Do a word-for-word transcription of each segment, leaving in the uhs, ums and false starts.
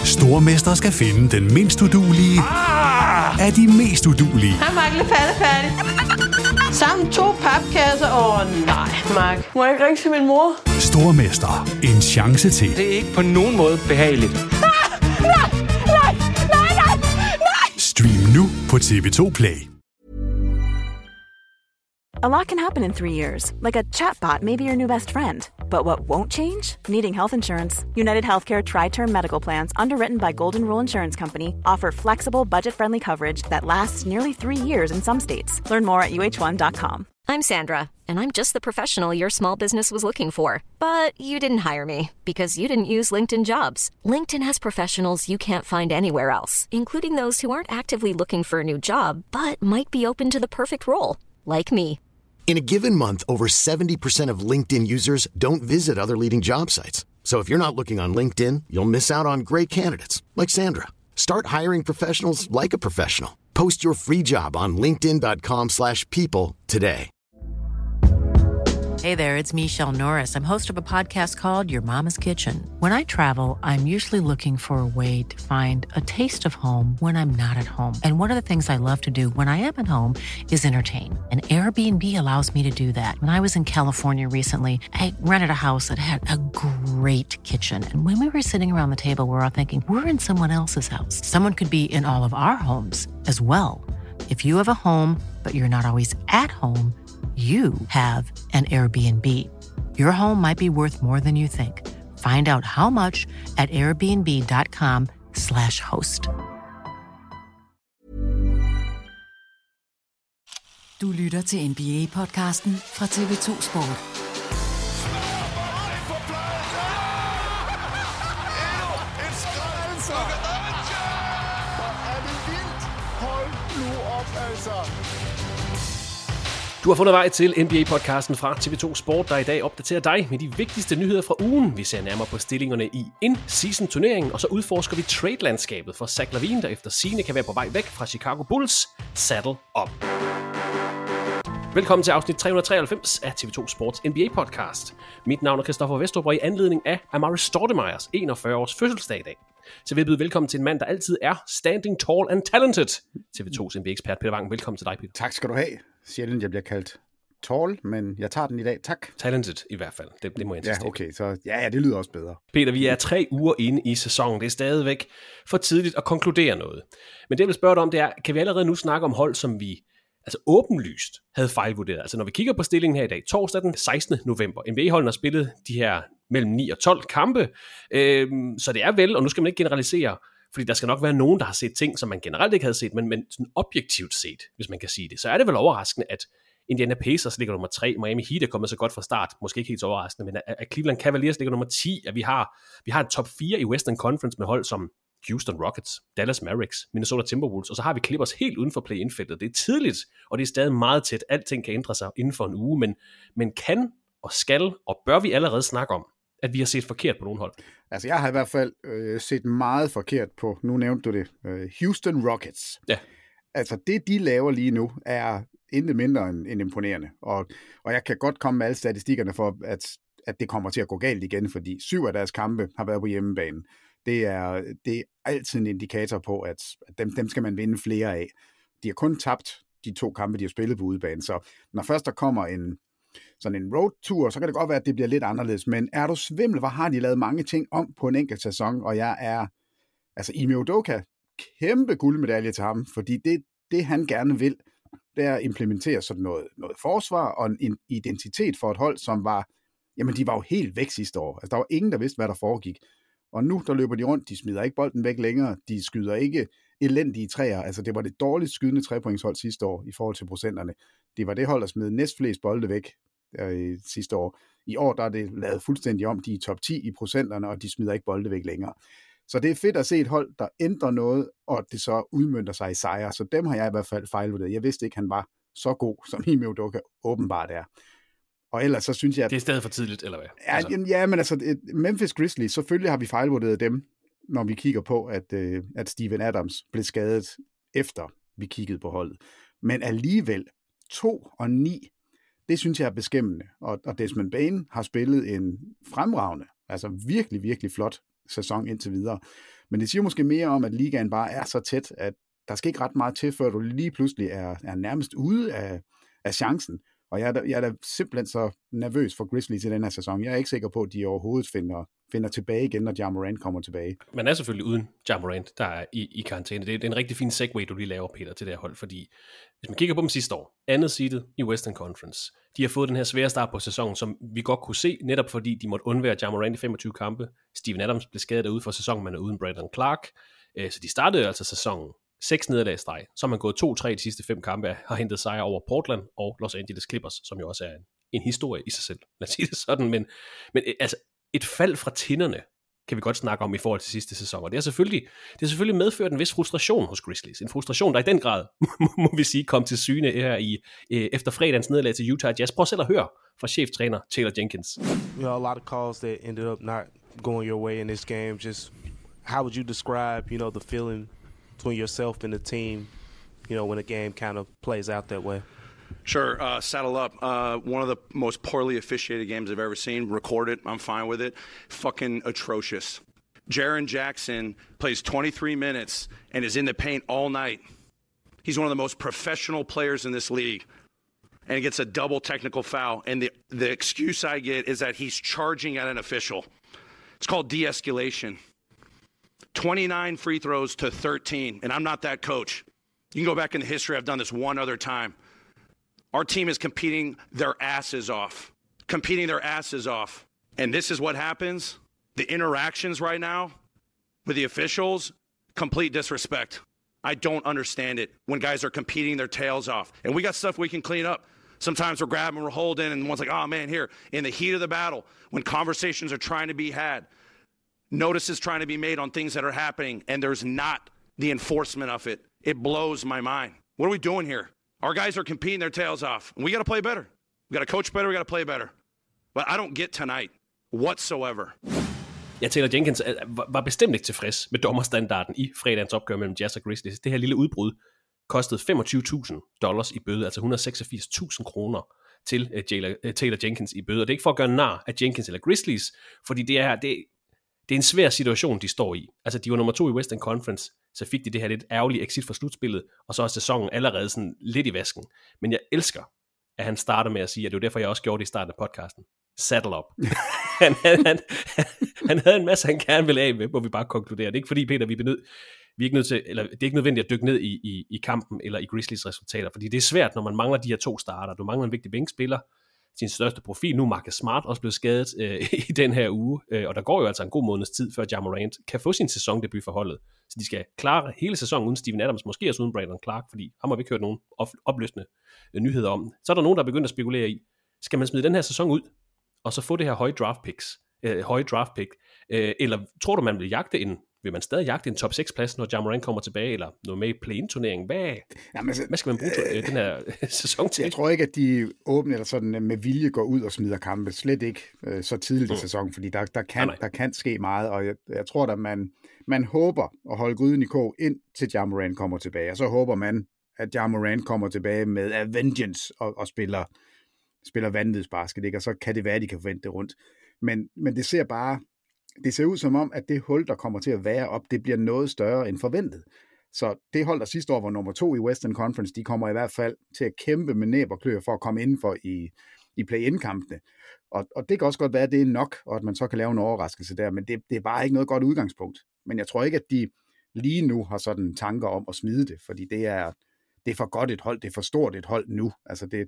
Stormester skal finde den mindst uduelige ah! af de mest uduelige. Hej, Mark. Færdig. Sammen to papkasser. Åh, oh, nej, Mark. Må jeg ikke ringe til min mor? Stormester. En chance til. Det er ikke på nogen måde behageligt. Ah! Nej, nej, nej, nej, nej! Stream nu på T V to Play. A lot can happen in three years, like a chatbot may be your new best friend. But what won't change? Needing health insurance. United Healthcare Tri-Term Medical Plans, underwritten by Golden Rule Insurance Company, offer flexible, budget-friendly coverage that lasts nearly three years in some states. Learn more at U H one dot com. I'm Sandra, and I'm just the professional your small business was looking for. But you didn't hire me, because you didn't use LinkedIn Jobs. LinkedIn has professionals you can't find anywhere else, including those who aren't actively looking for a new job, but might be open to the perfect role, like me. In a given month, over seventy percent of LinkedIn users don't visit other leading job sites. So if you're not looking on LinkedIn, you'll miss out on great candidates like Sandra. Start hiring professionals like a professional. Post your free job on linkedin dot com slash people today. Hey there, it's Michelle Norris. I'm host of a podcast called Your Mama's Kitchen. When I travel, I'm usually looking for a way to find a taste of home when I'm not at home. And one of the things I love to do when I am at home is entertain. And Airbnb allows me to do that. When I was in California recently, I rented a house that had a great kitchen. And when we were sitting around the table, we were all thinking, we're in someone else's house. Someone could be in all of our homes as well. If you have a home, but you're not always at home, you have an Airbnb. Your home might be worth more than you think. Find out how much at airbnb dot com slash host. Du lytter til N B A-podcasten fra T V to Sport. Du har fundet vej til N B A-podcasten fra T V to Sport, der i dag opdaterer dig med de vigtigste nyheder fra ugen. Vi ser nærmere på stillingerne i in-season-turneringen, og så udforsker vi trade-landskabet for Zach LaVine, der efter sigende kan være på vej væk fra Chicago Bulls. Saddle up! Velkommen til afsnit tre hundrede treoghalvfems af T V to Sports N B A-podcast. Mit navn er Christoffer Vestrup, og i anledning af Amari Stoudemire's enogfyrre års fødselsdag i dag, så vil jeg byde velkommen til en mand, der altid er standing tall and talented. T V to's N B A-ekspert Peter Wang, velkommen til dig, Peter. Tak skal du have. Sjældent jeg bliver kaldt tall, men jeg tager den i dag. Tak. Talented i hvert fald, det, det må jeg insistere. Ja, okay, så ja, ja, det lyder også bedre. Peter, vi er tre uger inde i sæsonen. Det er stadigvæk for tidligt at konkludere noget. Men det jeg vil spørge dig om, det er, kan vi allerede nu snakke om hold, som vi altså åbenlyst havde fejlvurderet? Altså når vi kigger på stillingen her i dag, torsdag den sekstende november, N B A-holdene har spillet de her mellem ni og tolv kampe, øhm, så det er vel, og nu skal man ikke generalisere, fordi der skal nok være nogen, der har set ting, som man generelt ikke havde set, men, men sådan objektivt set, hvis man kan sige det, så er det vel overraskende, at Indiana Pacers ligger nummer tre, Miami Heat er kommet så godt fra start, måske ikke helt så overraskende, men at Cleveland Cavaliers ligger nummer ti, at vi har, vi har et top fire i Western Conference med hold som Houston Rockets, Dallas Mavericks, Minnesota Timberwolves, og så har vi Clippers helt uden for play-in-feltet. Det er tidligt, og det er stadig meget tæt. Alting kan ændre sig inden for en uge, men, men kan og skal og bør vi allerede snakke om, at vi har set forkert på nogle hold? Altså, jeg har i hvert fald øh, set meget forkert på, nu nævnte du det, øh, Houston Rockets. Ja. Altså, det de laver lige nu, er intet mindre end, end imponerende. Og, og jeg kan godt komme med alle statistikkerne for, at, at det kommer til at gå galt igen, fordi syv af deres kampe har været på hjemmebane. Det er, det er altid en indikator på, at, at dem, dem skal man vinde flere af. De har kun tabt de to kampe, de har spillet på udebane. Så når først der kommer en sådan en roadtour, så kan det godt være, at det bliver lidt anderledes. Men er du svimmel, hvor har de lavet mange ting om på en enkelt sæson? Og jeg er, altså Ime Udoka, kæmpe guldmedalje til ham, fordi det, det han gerne vil, det er at implementere sådan noget, noget forsvar og en identitet for et hold, som var, jamen de var jo helt væk sidste år. Altså der var ingen, der vidste, hvad der foregik. Og nu, der løber de rundt, de smider ikke bolden væk længere, de skyder ikke elendige træer. Altså det var det dårligt skydende trepointshold sidste år i forhold til procenterne. Det var det hold, der smed næstflest bolde væk øh, sidste år. I år, der er det lavet fuldstændig om, de er i top ti i procenterne, og de smider ikke bolde væk længere. Så det er fedt at se et hold, der ændrer noget, og det så udmønter sig i sejre. Så dem har jeg i hvert fald fejlvurderet. Jeg vidste ikke, han var så god, som Ime Udoka åbenbart er. Og ellers så synes jeg... At, det er stadig for tidligt, eller hvad? Ja, altså. ja men altså, et, Memphis Grizzlies, selvfølgelig har vi fejlvurderet dem, når vi kigger på, at, øh, at Steven Adams blev skadet, efter vi kiggede på holdet. Men alligevel, to og ni, det synes jeg er beskæmmende. Og, og Desmond Bane har spillet en fremragende, altså virkelig, virkelig flot sæson indtil videre. Men det siger måske mere om, at ligaen bare er så tæt, at der skal ikke ret meget til, før du lige pludselig er, er nærmest ude af, af chancen. Og jeg er, da, jeg er da simpelthen så nervøs for Grizzlies i den her sæson. Jeg er ikke sikker på, at de overhovedet finder, finder tilbage igen, når Ja Morant kommer tilbage. Man er selvfølgelig uden Ja Morant, der er i, i karantæne. Det er, det er en rigtig fin segue, du lige laver, Peter, til det her hold, fordi hvis man kigger på dem sidste år, andet seedet i Western Conference, de har fået den her svære start på sæsonen, som vi godt kunne se, netop fordi de måtte undvære Ja Morant i femogtyve kampe. Steven Adams blev skadet derude for sæsonen, man er uden Brandon Clark. Så de startede altså sæsonen seks nederlag i streg. Så har man gået to tre de sidste fem kampe, har hentet sejre over Portland og Los Angeles Clippers, som jo også er en, en historie i sig selv. Lad os sige det sådan, men, men altså et fald fra tinderne kan vi godt snakke om i forhold til sidste sæson, og det er selvfølgelig, det er selvfølgelig medført en vis frustration hos Grizzlies. En frustration, der i den grad, må vi sige, kom til syne her i, efter fredagens nederlag til Utah Jazz. Prøv selv at høre fra cheftræner Taylor Jenkins. You know, a lot of calls that ended up not going your way in this game. Just how would you describe, you know, the feeling between yourself and the team, you know, when a game kind of plays out that way? Sure. Uh, saddle up. Uh, one of the most poorly officiated games I've ever seen. Recorded. I'm fine with it. Fucking atrocious. Jaren Jackson plays twenty-three minutes and is in the paint all night. He's one of the most professional players in this league. And he gets a double technical foul. And the, the excuse I get is that he's charging at an official. It's called de-escalation. twenty-nine free throws to thirteen. And I'm not that coach. You can go back in the history. I've done this one other time. Our team is competing their asses off. Competing their asses off. And this is what happens. The interactions right now with the officials, complete disrespect. I don't understand it when guys are competing their tails off. And we got stuff we can clean up. Sometimes we're grabbing, we're holding, and one's like, oh man, here. In the heat of the battle, when conversations are trying to be had, notices trying to be made on things that are happening, and there's not the enforcement of it. It blows my mind. What are we doing here? Our guys are competing their tails off. We got to play better. We got to coach better. We got to play better. But I don't get tonight whatsoever. Ja, Taylor Jenkins var bestemt ikke tilfreds med dommerstandarden i fredagens opgør mellem Jazz og Grizzlies. Det her lille udbrud kostede femogtyve tusind dollars i bøde, altså et hundrede og seksogfirs tusind kroner til Taylor Jenkins i bøde. Og det er ikke for at gøre nar af Jenkins eller Grizzlies, fordi det er, det, det er en svær situation, de står i. Altså, de var nummer to i Western Conference, så fik de det her lidt ærgerlige exit fra slutspillet, og så er sæsonen allerede sådan lidt i vasken. Men jeg elsker, at han starter med at sige, at det var derfor, jeg også gjorde det i starten af podcasten. Saddle up. han, han, han, han havde en masse, han gerne ville af med, hvor vi bare konkluderer. Det er ikke fordi, Peter, vi er, nød, vi er ikke nødt til, eller det er ikke nødvendigt at dykke ned i, i, i kampen eller i Grizzlies resultater, fordi det er svært, når man mangler de her to starter. Du mangler en vigtig bænkspiller, sin største profil. Nu er Marcus Smart også blevet skadet øh, i den her uge, øh, og der går jo altså en god måneds tid, før Ja Morant kan få sin sæsondebut for holdet. Så de skal klare hele sæsonen uden Steven Adams, måske også uden Brandon Clark, fordi ham har vi ikke hørt nogen opløsende øh, nyheder om. Så er der nogen, der er begyndt at spekulere i, skal man smide den her sæson ud, og så få det her høje draft picks, øh, høje draft pick, øh, eller tror du, man vil jagte en, vil man stadig jagte en top seks plads, når Ja Morant kommer tilbage, eller noget med i play-in-turneringen? Hvad, Jamen, så, hvad skal man bruge øh, den her sæson til? Jeg tror ikke, at de åbne eller sådan med vilje går ud og smider kampe. Slet ikke øh, så tidligt i mm. sæsonen, fordi der, der, kan, der kan ske meget, og jeg, jeg tror, at man, man håber at holde gryden i kog, ind til Ja Morant kommer tilbage, og så håber man, at Ja Morant kommer tilbage med a vengeance og, og spiller, spiller vanvidsbasket, ikke? Og så kan det være, at de kan forvente det rundt. Men, men det ser bare Det ser ud som om, at det hul, der kommer til at være op, det bliver noget større end forventet. Så det hold, der sidste år var nummer to i Western Conference, de kommer i hvert fald til at kæmpe med næb og klør for at komme indenfor i, i play-in-kampene. Og, og det kan også godt være, at det er nok, og at man så kan lave en overraskelse der, men det, det er bare ikke noget godt udgangspunkt. Men jeg tror ikke, at de lige nu har sådan tanker om at smide det, fordi det er, det er for godt et hold, det er for stort et hold nu. Altså det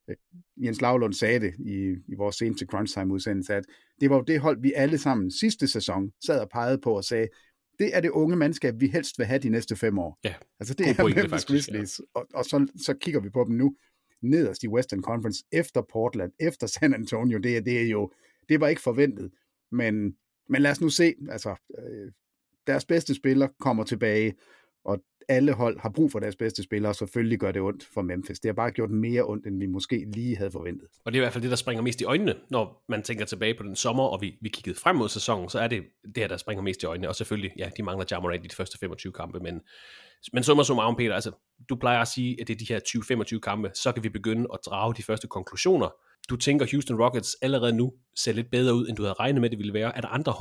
Jens Lavlund sagde det i, i vores seneste Crunch Time udsendelse, at det var jo det hold, vi alle sammen sidste sæson sad og pegede på og sagde, det er det unge mandskab, vi helst vil have de næste fem år. Ja, altså det er Memphis Grizzlies, ja. og, og så, så kigger vi på dem nu, nederst i Western Conference, efter Portland, efter San Antonio, det, det er jo, det var ikke forventet, men, men lad os nu se, altså øh, deres bedste spiller kommer tilbage, og alle hold har brug for deres bedste spillere, og selvfølgelig gør det ondt for Memphis. Det har bare gjort mere ondt, end vi måske lige havde forventet. Og det er i hvert fald det, der springer mest i øjnene, når man tænker tilbage på den sommer, og vi, vi kiggede frem mod sæsonen, så er det det her, der springer mest i øjnene. Og selvfølgelig, ja, de mangler Ja Morant i de første femogtyve kampe, men, men summa summarum, Peter, altså, du plejer at sige, at det er de her tyve femogtyve kampe, så kan vi begynde at drage de første konklusioner. Du tænker, Houston Rockets allerede nu ser lidt bedre ud, end du havde regnet med, det ville være. Er der andre hold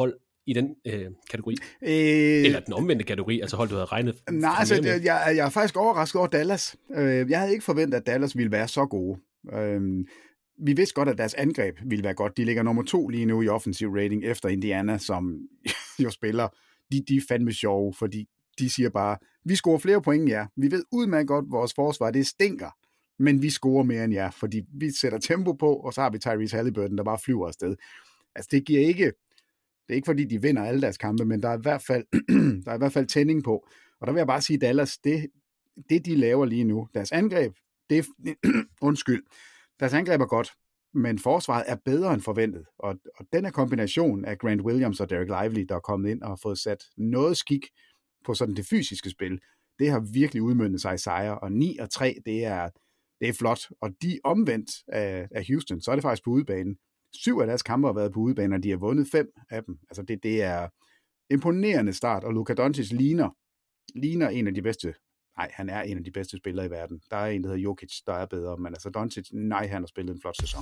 i den øh, kategori? Øh, Eller den omvendte kategori, altså hold, du havde regnet? Nej, altså, jeg, jeg, jeg er faktisk overrasket over Dallas. Øh, jeg havde ikke forventet, at Dallas ville være så gode. Øh, vi vidste godt, at deres angreb ville være godt. De ligger nummer to lige nu i offensiv rating efter Indiana, som jo spiller. De, de er fandme sjove, fordi de siger bare, vi scorer flere point end jer. Vi ved udmærket godt, at vores forsvar, det stinker. Men vi scorer mere end jer, fordi vi sætter tempo på, og så har vi Tyrese Halliburton, der bare flyver afsted. Altså, det giver ikke... Det er ikke, fordi de vinder alle deres kampe, men der er i hvert fald, der er i hvert fald tænding på. Og der vil jeg bare sige, Dallas, det, det de laver lige nu, deres angreb, det undskyld, deres angreb er godt, men forsvaret er bedre end forventet. Og, og den her kombination af Grant Williams og Derek Lively, der er kommet ind og har fået sat noget skik på sådan det fysiske spil, det har virkelig udmøntet sig i sejre. Og ni og tre, det er, det er flot. Og de omvendt af, af Houston, så er det faktisk på udebanen. Syv af deres kampe har været på udebane, og de har vundet fem af dem. Altså det, det er imponerende start, og Luka Doncic ligner, ligner en af de bedste. Nej, han er en af de bedste spillere i verden. Der er en, der hedder Jokic, der er bedre, men altså Doncic, nej, han har spillet en flot sæson.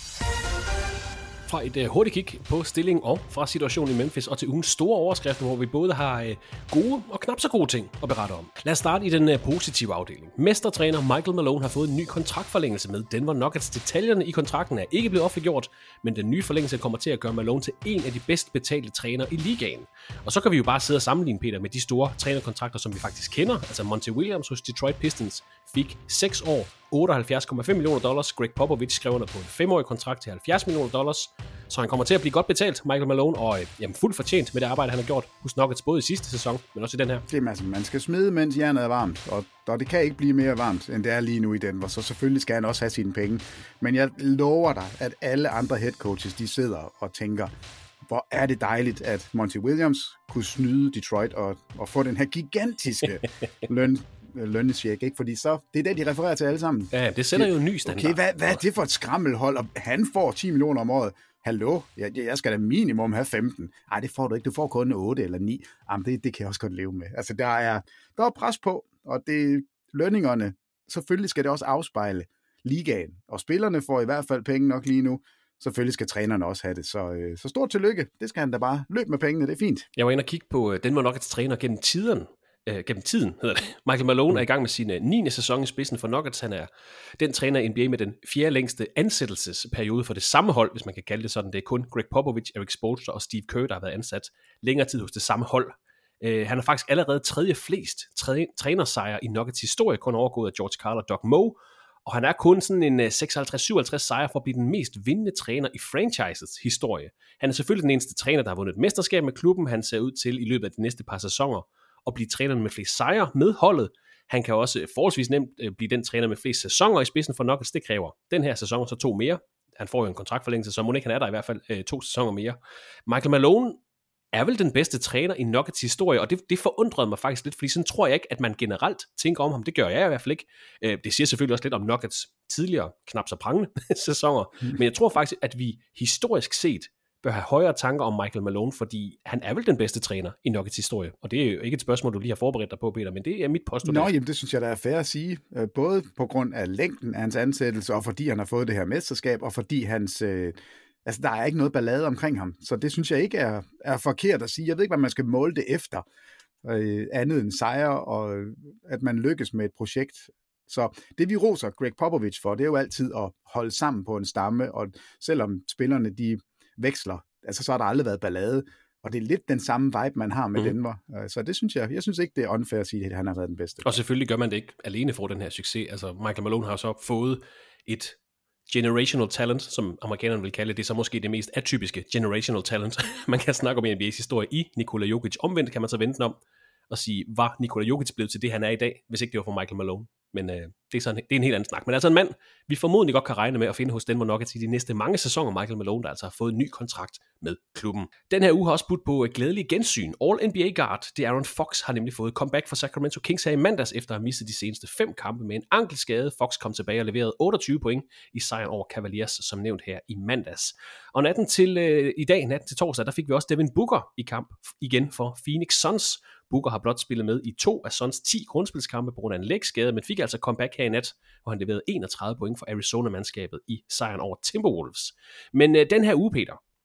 Fra et uh, hurtigt kig på stillingen og fra situationen i Memphis og til ugens store overskrifter, hvor vi både har uh, gode og knap så gode ting at berette om. Lad os starte i den uh, positive afdeling. Mestertræner Michael Malone har fået en ny kontraktforlængelse med Denver Nuggets. Detaljerne i kontrakten er ikke blevet offentliggjort, men den nye forlængelse kommer til at gøre Malone til en af de bedst betalte trænere i ligaen. Og så kan vi jo bare sidde og sammenligne, Peter, med de store trænerkontrakter, som vi faktisk kender. Altså Monty Williams hos Detroit Pistons fik seks år, otteoghalvfjerds komma fem millioner dollars. Greg Popovich skrev under på en femårig kontrakt til halvfjerds millioner dollars. Så han kommer til at blive godt betalt, Michael Malone, og jamen, fuldt fortjent med det arbejde, han har gjort hos Nuggets, både i sidste sæson, men også i den her. Det er, altså, man skal smide, mens jernet er varmt, og, og det kan ikke blive mere varmt, end det er lige nu i Denver, så selvfølgelig skal han også have sine penge. Men jeg lover dig, at alle andre head coaches, de sidder og tænker, hvor er det dejligt, at Monty Williams kunne snyde Detroit og, og få den her gigantiske løn. lønnesjek, ikke? Fordi så, det er det, de refererer til alle sammen. Ja, det sætter jo en ny standard. Okay, hvad, hvad er det for et skrammelhold? Og han får ti millioner om året. Hallo? Jeg, jeg skal da minimum have femten. Nej, det får du ikke. Du får kun otte eller ni. Jamen, det, det kan jeg også godt leve med. Altså, der er, der er pres på, og det lønningerne, selvfølgelig skal det også afspejle ligaen. Og spillerne får i hvert fald penge nok lige nu. Selvfølgelig skal trænerne også have det. Så, øh, så stort tillykke. Det skal han da bare. Løb med pengene, det er fint. Jeg var inde og kigge på Denver Nuggets træner gennem tiden. Øh, gennem tiden, hedder det. Michael Malone er i gang med sin øh, niende sæson i spidsen for Nuggets. Han er den træner i N B A med den fjerde længste ansættelsesperiode for det samme hold, hvis man kan kalde det sådan. Det er kun Greg Popovich, Erik Spoelstra og Steve Kerr, der har været ansat længere tid hos det samme hold. Øh, han har faktisk allerede tredje flest tredje, trænersejre i Nuggets historie, kun overgået af George Karl og Doug Moe. Og han er kun sådan en øh, seksoghalvtreds syvoghalvtreds sejre for at blive den mest vindende træner i franchisets historie. Han er selvfølgelig den eneste træner, der har vundet et mesterskab med klubben. Han ser ud til i løbet af de næste par sæsoner og blive træneren med flest sejre med holdet. Han kan også forholdsvis nemt blive den træner med flest sæsoner i spidsen for Nuggets. Det kræver den her sæson så to mere. Han får jo en kontraktforlængelse, så må ikke han er der i hvert fald øh, to sæsoner mere. Michael Malone er vel den bedste træner i Nuggets historie, og det, det forundrede mig faktisk lidt, fordi sådan tror jeg ikke, at man generelt tænker om ham. Det gør jeg i hvert fald ikke. Øh, det siger selvfølgelig også lidt om Nuggets tidligere knap så prangende sæsoner, men jeg tror faktisk, at vi historisk set bør have højere tanker om Michael Malone, fordi han er vel den bedste træner i Nuggets historie. Og det er jo ikke et spørgsmål, du lige har forberedt dig på, Peter, men det er mit postulat. Nå, jamen det synes jeg, der er fair at sige. Både på grund af længden af hans ansættelse, og fordi han har fået det her mesterskab, og fordi hans... Øh, altså, der er ikke noget ballade omkring ham. Så det synes jeg ikke er, er forkert at sige. Jeg ved ikke, hvad man skal måle det efter. Øh, andet end sejre, og at man lykkes med et projekt. Så det vi roser Greg Popovich for, det er jo altid at holde sammen på en stamme, og selvom spillerne de veksler, altså så har der aldrig været ballade, og det er lidt den samme vibe, man har med mm. Denver. Så det synes jeg, jeg synes ikke, det er unfair at sige, at han har været den bedste. Og selvfølgelig gør man det ikke alene for den her succes. Altså Michael Malone har så fået et generational talent, som amerikanerne vil kalde det. Det er så måske det mest atypiske generational talent, man kan snakke om i N B A's historie i Nikola Jokic. Omvendt kan man så vente den om og sige, var Nikola Jokic blevet til det, han er i dag, hvis ikke det var for Michael Malone. Men øh, det, er sådan, det er en helt anden snak. Men altså en mand, vi formodentlig godt kan regne med at finde hos Denver Nuggets i de næste mange sæsoner. Michael Malone, der altså har fået en ny kontrakt med klubben. Den her uge har også budt på et glædeligt gensyn. All N B A guard De'Aaron Fox har nemlig fået comeback for Sacramento Kings her i mandags, efter at have mistet de seneste fem kampe med en ankelskade. Fox kom tilbage og leverede otteogtyve point i sejren over Cavaliers, som nævnt her i mandags. Og natten til øh, i dag, natten til torsdag, der fik vi også Devin Booker i kamp igen for Phoenix Suns. Booker har blot spillet med i to af Suns ti grundspilskampe på grund af en lægskade, men fik altså comeback her i nat, hvor han leverede enogtredive point for Arizona-mandskabet i sejren over Timberwolves. Men øh, den her uge, Peter,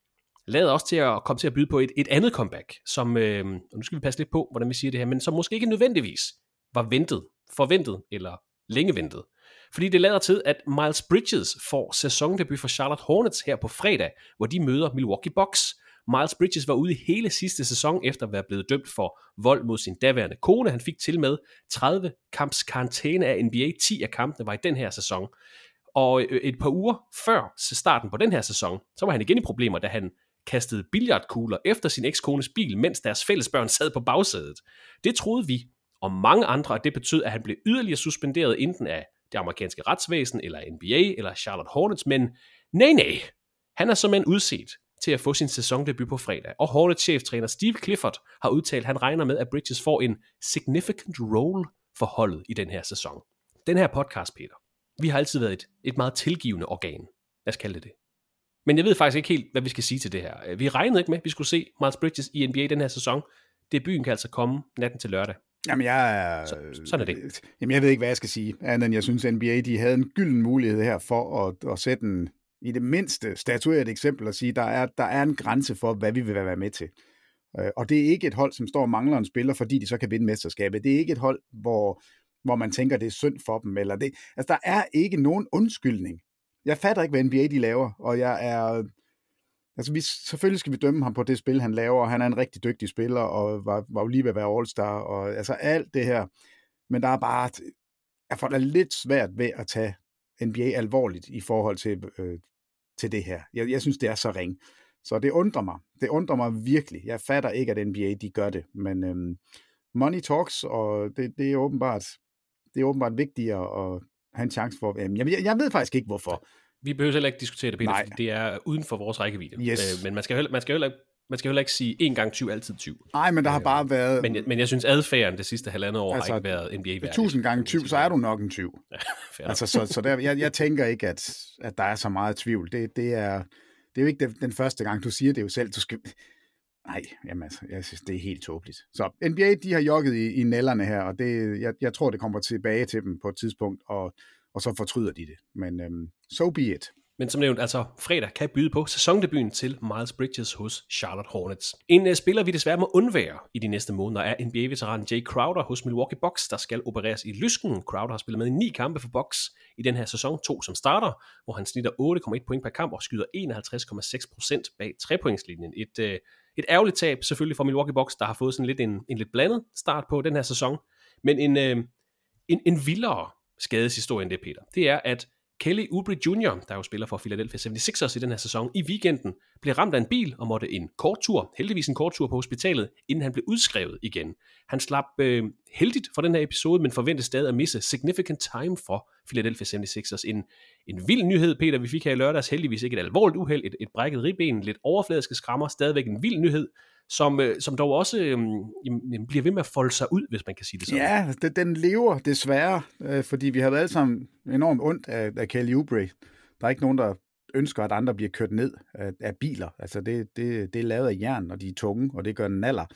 lader også til at komme til at byde på et, et andet comeback, som, øh, og nu skal vi passe lidt på, hvordan vi siger det her, men som måske ikke nødvendigvis var ventet, forventet eller længe ventet. Fordi det lader til, at Miles Bridges får sæsondebut for Charlotte Hornets her på fredag, hvor de møder Milwaukee Bucks. Miles Bridges var ude i hele sidste sæson efter at være blevet dømt for vold mod sin daværende kone. Han fik til med tredive kamps karantæne af N B A. ti af kampene var i den her sæson. Og et par uger før starten på den her sæson, så var han igen i problemer, da han kastede billiardkugler efter sin ekskones bil, mens deres fælles børn sad på bagsædet. Det troede vi og mange andre, at det betød, at han blev yderligere suspenderet enten af det amerikanske retsvæsen, eller N B A, eller Charlotte Hornets, men nej, nej. Han er simpelthen udset til at få sin sæsondebut på fredag, og Hornets cheftræner Steve Clifford har udtalt, at han regner med, at Bridges får en significant role for holdet i den her sæson. Den her podcast, Peter, vi har altid været et, et meget tilgivende organ. Lad os kalde det det. Men jeg ved faktisk ikke helt, hvad vi skal sige til det her. Vi regnede ikke med, at vi skulle se Miles Bridges i N B A den her sæson. Debuten kan altså komme natten til lørdag. Jamen, jeg er... Så, sådan er det. Jamen, jeg ved ikke, hvad jeg skal sige. Andet end jeg synes, N B A de havde en gylden mulighed her for at, at sætte en, i det mindste, statuere et eksempel og sige, der er, der er en grænse for, hvad vi vil være med til. Og det er ikke et hold, som står og mangler en spiller, fordi de så kan vinde mesterskabet. Det er ikke et hold, hvor, hvor man tænker, det er synd for dem. Eller det. Altså, der er ikke nogen undskyldning. Jeg fatter ikke, hvad N B A de laver, og jeg er... Altså, vi, selvfølgelig skal vi dømme ham på det spil, han laver, og han er en rigtig dygtig spiller, og var, var jo lige ved at være All-Star, og altså alt det her. Men der er bare... Jeg får da lidt svært ved at tage N B A alvorligt i forhold til, øh, til det her. Jeg, jeg synes, det er så ring. Så det undrer mig. Det undrer mig virkelig. Jeg fatter ikke, at N B A de gør det, men øhm, money talks, og det, det er åbenbart det er åbenbart vigtigere at have en chance for... Øhm, jeg, jeg ved faktisk ikke, hvorfor. Vi behøver heller ikke diskutere det, Peter, fordi det er uden for vores rækkevidde. Yes. Øh, men man skal heller, man skal heller, man skal heller ikke sige en gang tyv, altid tyv. Nej, men der har bare været... Men, men jeg synes, adfærden det sidste halvandet år altså, har ikke været N B A-værdigt. Tusind gange tyv, så er du nok en tyv. Ja, altså, så, så der, jeg, jeg tænker ikke, at, at der er så meget tvivl. Det, det, er, det er jo ikke den, den første gang, du siger det jo selv. Du skal... Nej, jamen altså, jeg synes, det er helt tåbeligt. Så N B A, de har jogget i, i nælderne her, og det, jeg, jeg tror, det kommer tilbage til dem på et tidspunkt, og, og så fortryder de det. Men um, so be it. Men som nævnt, altså fredag kan byde på sæsondebuten til Miles Bridges hos Charlotte Hornets. En uh, spiller, vi desværre må undvære i de næste måneder, er N B A-veteranen Jay Crowder hos Milwaukee Bucks, der skal opereres i lysken. Crowder har spillet med i ni kampe for Bucks i den her sæson, to som starter, hvor han snitter otte komma et point per kamp og skyder enoghalvtreds komma seks procent bag trepointslinjen. Et, uh, et ærgerligt tab selvfølgelig for Milwaukee Bucks, der har fået sådan lidt en, en lidt blandet start på den her sæson. Men en, uh, en, en vildere skadeshistorie end det, Peter, det er, at Kelly Oubre junior, der jo spiller for Philadelphia seventy-sixers i den her sæson, i weekenden blev ramt af en bil og måtte en kort tur, heldigvis en kort tur på hospitalet, inden han blev udskrevet igen. Han slap øh, heldigt fra den her episode, men forventes stadig at misse significant time for Philadelphia seventy-sixers. En, en vild nyhed, Peter, vi fik her i lørdags, heldigvis ikke et alvorligt uheld, et, et brækket ribben, lidt overfladiske skrammer, stadigvæk en vild nyhed, som, øh, som dog også øh, bliver ved med at folde sig ud, hvis man kan sige det sådan. Ja, det, den lever desværre, øh, fordi vi har været alle sammen enormt ondt af, af Kelly Oubre. Der er ikke nogen, der ønsker, at andre bliver kørt ned af, af biler. Altså, det, det, det er lavet af jern, og de er tunge, og det gør en naller.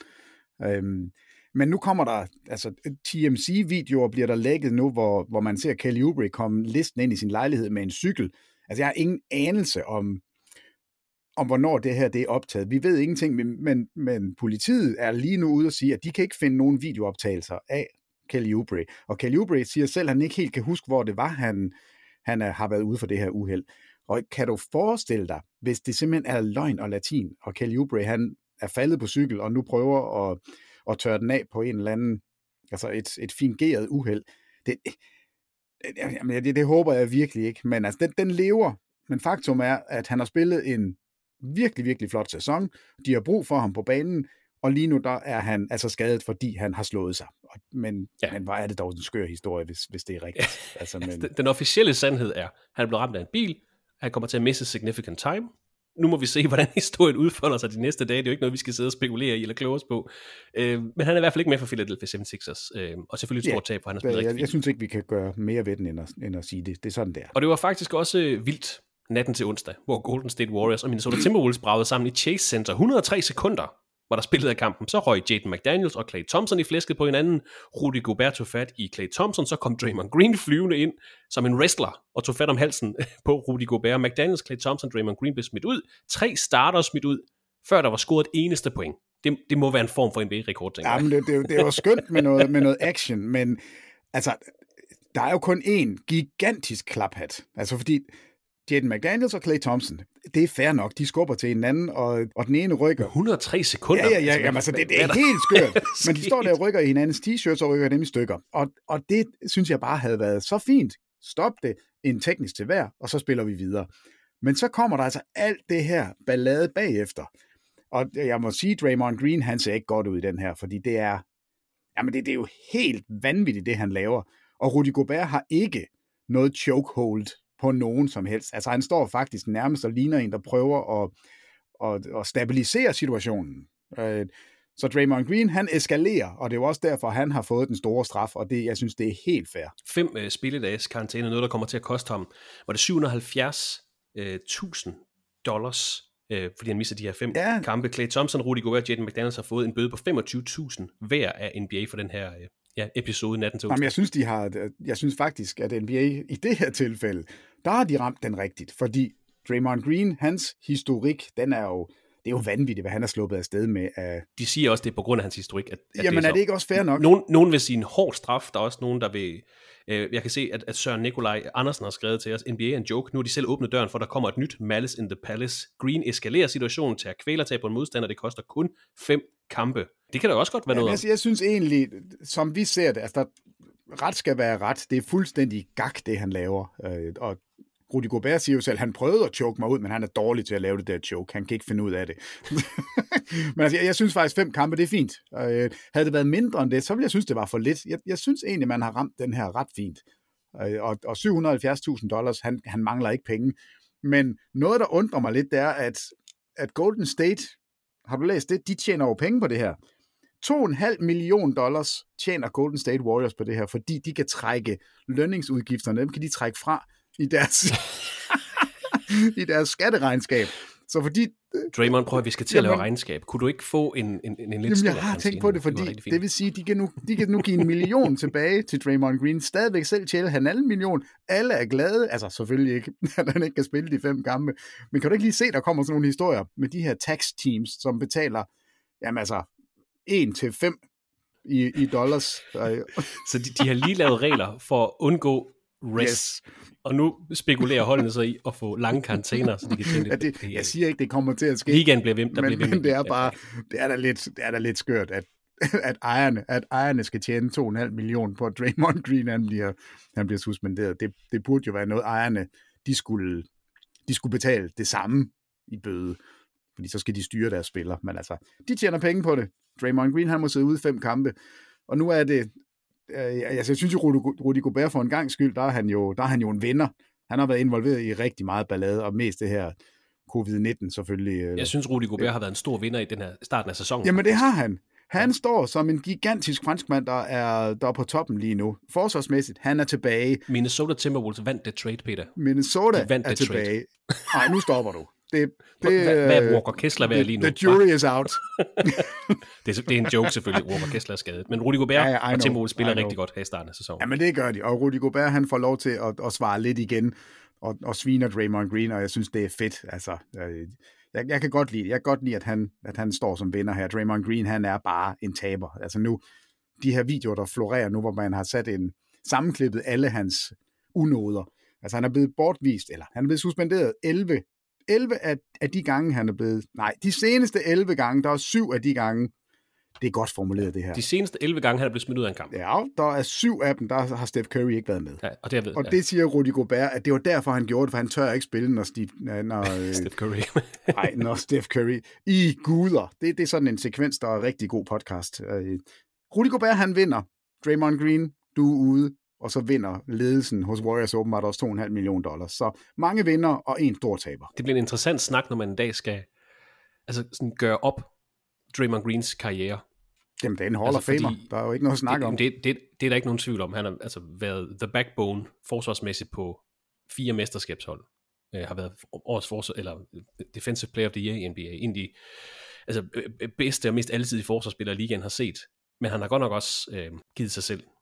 Øhm, men nu kommer der, altså T M C-videoer bliver der lækket nu, hvor, hvor man ser Kelly Oubre komme listen ind i sin lejlighed med en cykel. Altså, jeg har ingen anelse om, om hvornår det her det er optaget. Vi ved ingenting, men, men politiet er lige nu ude og sige, at de kan ikke finde nogen videooptagelser af Kelly Oubre. Og Kelly Oubre siger selv, at han ikke helt kan huske, hvor det var, han, han er, har været ude for det her uheld. Og kan du forestille dig, hvis det simpelthen er løgn og latin, og Kelly Oubre, han er faldet på cykel, og nu prøver at, at tørre den af på en eller anden, altså et, et fingeret uheld. Det, det, det, det håber jeg virkelig ikke, men altså, den, den lever. Men faktum er, at han har spillet en virkelig, virkelig flot sæson. De har brug for ham på banen, og lige nu der er han altså skadet, fordi han har slået sig. Men, ja. men hvor er det dog en skør historie, hvis, hvis det er rigtigt. Ja. Altså, men... den, den officielle sandhed er, at han er blevet ramt af en bil, han kommer til at misse significant time. Nu må vi se, hvordan historien udfolder sig de næste dage. Det er jo ikke noget, vi skal sidde og spekulere i eller kloge os på. Øh, men han er i hvert fald ikke med for Philadelphia seventy-sixers. Øh, og selvfølgelig et stort tab, for han har spillet jeg, rigtig jeg, fint. Jeg synes ikke, vi kan gøre mere ved den, end at, end at sige det. Det er sådan, der. Og det var faktisk også vildt natten til onsdag, hvor Golden State Warriors og Minnesota Timberwolves bragede sammen i Chase Center. et hundrede og tre sekunder var der spillet af kampen. Så røg Jaden McDaniels og Klay Thompson i flæsket på hinanden. Rudy Gobert tog fat i Klay Thompson. Så kom Draymond Green flyvende ind som en wrestler og tog fat om halsen på Rudy Gobert. McDaniels, Klay Thompson, Draymond Green blev smidt ud. Tre starter smidt ud. før der var scoret et eneste point. Det, det må være en form for N B A-rekord, tænker jeg. Ja, men det, det, det er jo skønt med noget, med noget action, men altså, der er jo kun én gigantisk klaphat. Altså fordi Jaden McDaniels og Klay Thompson, det er fair nok, de skubber til hinanden, og, og den ene rykker. et hundrede og tre sekunder? Ja, ja, ja, jamen, altså, det, det er helt skørt. Men de står der og rykker i hinandens t-shirts og rykker dem i stykker. Og, og det synes jeg bare havde været så fint. Stop det, en teknisk til hver, og så spiller vi videre. Men så kommer der altså alt det her ballade bagefter. Og jeg må sige, Draymond Green, han ser ikke godt ud i den her, fordi det er, jamen det, det er jo helt vanvittigt, det han laver. Og Rudy Gobert har ikke noget chokehold på nogen som helst. Altså han står faktisk nærmest og ligner en, der prøver at, at, at stabilisere situationen. Så Draymond Green, han eskalerer, og det er jo også derfor, han har fået den store straf, og det, jeg synes, det er helt fair. Fem uh, spilledages karantæne, noget der kommer til at koste ham, var det syv hundrede og halvfjerds tusind dollars, øh, fordi han misser de her fem ja. kampe. Klay Thompson, Rudy Gobert, Jaden McDaniels har fået en bøde på femogtyve tusind hver af N B A for den her øh, ja, episode natten til onsdag. Jamen, jeg synes, de har, jeg synes faktisk, at N B A i det her tilfælde, der har de ramt den rigtigt, fordi Draymond Green, hans historik, den er jo, det er jo vanvittigt, hvad han har sluppet afsted med. Af... De siger også, det er på grund af hans historik. At, at Jamen, det er, er det ikke også fair nok? Nogen, nogen vil sige en hård straf, der er også nogen, der vil... Øh, jeg kan se, at, at Søren Nikolaj Andersen har skrevet til os, N B A er en joke. Nu har de selv åbnet døren for, der kommer et nyt Malice in the Palace. Green eskalerer situationen til at kvælertage på en modstander. Det koster kun fem kampe. Det kan da også godt være Jamen, noget. Altså, jeg synes egentlig, som vi ser det, altså, der, ret skal være ret. Det er fuldstændig gak, det han laver. Øh, og Rudy Gobert siger jo selv, han prøvede at choke mig ud, men han er dårlig til at lave det der choke. Han kan ikke finde ud af det. Men altså, jeg, jeg synes faktisk, fem kampe, det er fint. Øh, havde det været mindre end det, så ville jeg synes, det var for lidt. Jeg, jeg synes egentlig, man har ramt den her ret fint. Øh, og, og syv hundrede og halvfjerds tusind dollars, han, han mangler ikke penge. Men noget, der undrer mig lidt, det er, at, at Golden State, har du læst det, de tjener jo penge på det her. to komma fem million dollars tjener Golden State Warriors på det her, fordi de kan trække lønningsudgifterne, dem kan de trække fra i deres, i deres skatteregnskab. Så fordi... Draymond, prøv at vi skal til at lave regnskab. Kunne du ikke få en, en, en, en lidt Jamen, jeg har tænkt på det, fordi det, det vil sige, de kan, nu, de kan nu give en million tilbage til Draymond Green. Stadigvæk selv tjæle han en million. Alle er glade. Altså selvfølgelig ikke, at han ikke kan spille de fem kampe. Men kan du ikke lige se, der kommer sådan nogle historier med de her tax teams, som betaler, jamen altså, en til fem i, i dollars. Så de, de har lige lavet regler for at undgå rest. Yes. Og nu spekulerer holdene så i at få lange karantæner, så de kan tjene ja, det. Jeg siger ikke, det kommer til at ske. Ligaen bliver hvem, der men, bliver men det er bare, det er da lidt, det er da lidt skørt, at, at, ejerne, at ejerne skal tjene to komma fem million på, at Draymond Green han bliver, han bliver suspenderet. Det, det burde jo være noget, ejerne de skulle, de skulle betale det samme i bøde, fordi så skal de styre deres spillere. Men altså, de tjener penge på det. Draymond Green, han må sidde ude fem kampe, og nu er det, altså jeg synes jo, Rudy Gobert for en gang skyld, der er, han jo, der er han jo en vinder. Han har været involveret i rigtig meget ballade, og mest det her covid nitten selvfølgelig. Jeg synes, Rudy Gobert har været en stor vinder i den her starten af sæsonen. Jamen det har han. Han står som en gigantisk franskmand, der er, der er på toppen lige nu. Forsvarsmæssigt, han er tilbage. Minnesota Timberwolves vandt det trade, Peter. Minnesota er tilbage. Nej, nu stopper du. Det, det, hvad, hvad er Walker Kessler ved lige nu? The jury is out. det, er, det er en joke selvfølgelig, Walker Kessler er skadet. Men Rudy Gobert ja, ja, og Timberwolves spiller rigtig godt her i starten af sæsonen. Ja, men det gør de. Og Rudy Gobert, han får lov til at, at svare lidt igen og, og sviner Draymond Green, og jeg synes, det er fedt. Altså, jeg, jeg kan godt lide Jeg kan godt lide, at han, at han står som vinder her. Draymond Green, han er bare en taber. Altså nu, de her videoer, der florerer nu, hvor man har sat en sammenklippet alle hans unåder. Altså han er blevet bortvist, eller han er blevet suspenderet elleve elleve af, af de gange, han er blevet... Nej, de seneste elleve gange, der er syv af de gange, det er godt formuleret det her. De seneste elleve gange, han er blevet smidt ud af en kamp. Ja, der er syv af dem, der har Steph Curry ikke været med. Ja, og det, ved, og ja. det siger Rudy Gobert, at det var derfor, han gjorde det, for han tør ikke spille, når, Steve, når Steph Curry. nej, når Steph Curry i guder. Det, det er sådan en sekvens, der er rigtig god podcast. Rudy Gobert, han vinder. Draymond Green, du er ude. Og så vinder ledelsen hos Warriors åbenbart også to komma fem million dollars. Så mange vinder og en stor taber. Det bliver en interessant snak, når man en dag skal altså sådan gøre op Draymond Greens karriere. Jamen, det er en Hall altså, of Famer. Der er jo ikke noget at snakke det, om. Det, det, det er der ikke nogen tvivl om. Han har altså været the backbone forsvarsmæssigt på fire mesterskabshold. Uh, har været årets forsvar, eller Defensive Player of the Year i N B A. En af de altså, bedste og mest altidige forsvarsspillere, ligaen har set. Men han har godt nok også øh, givet sig selv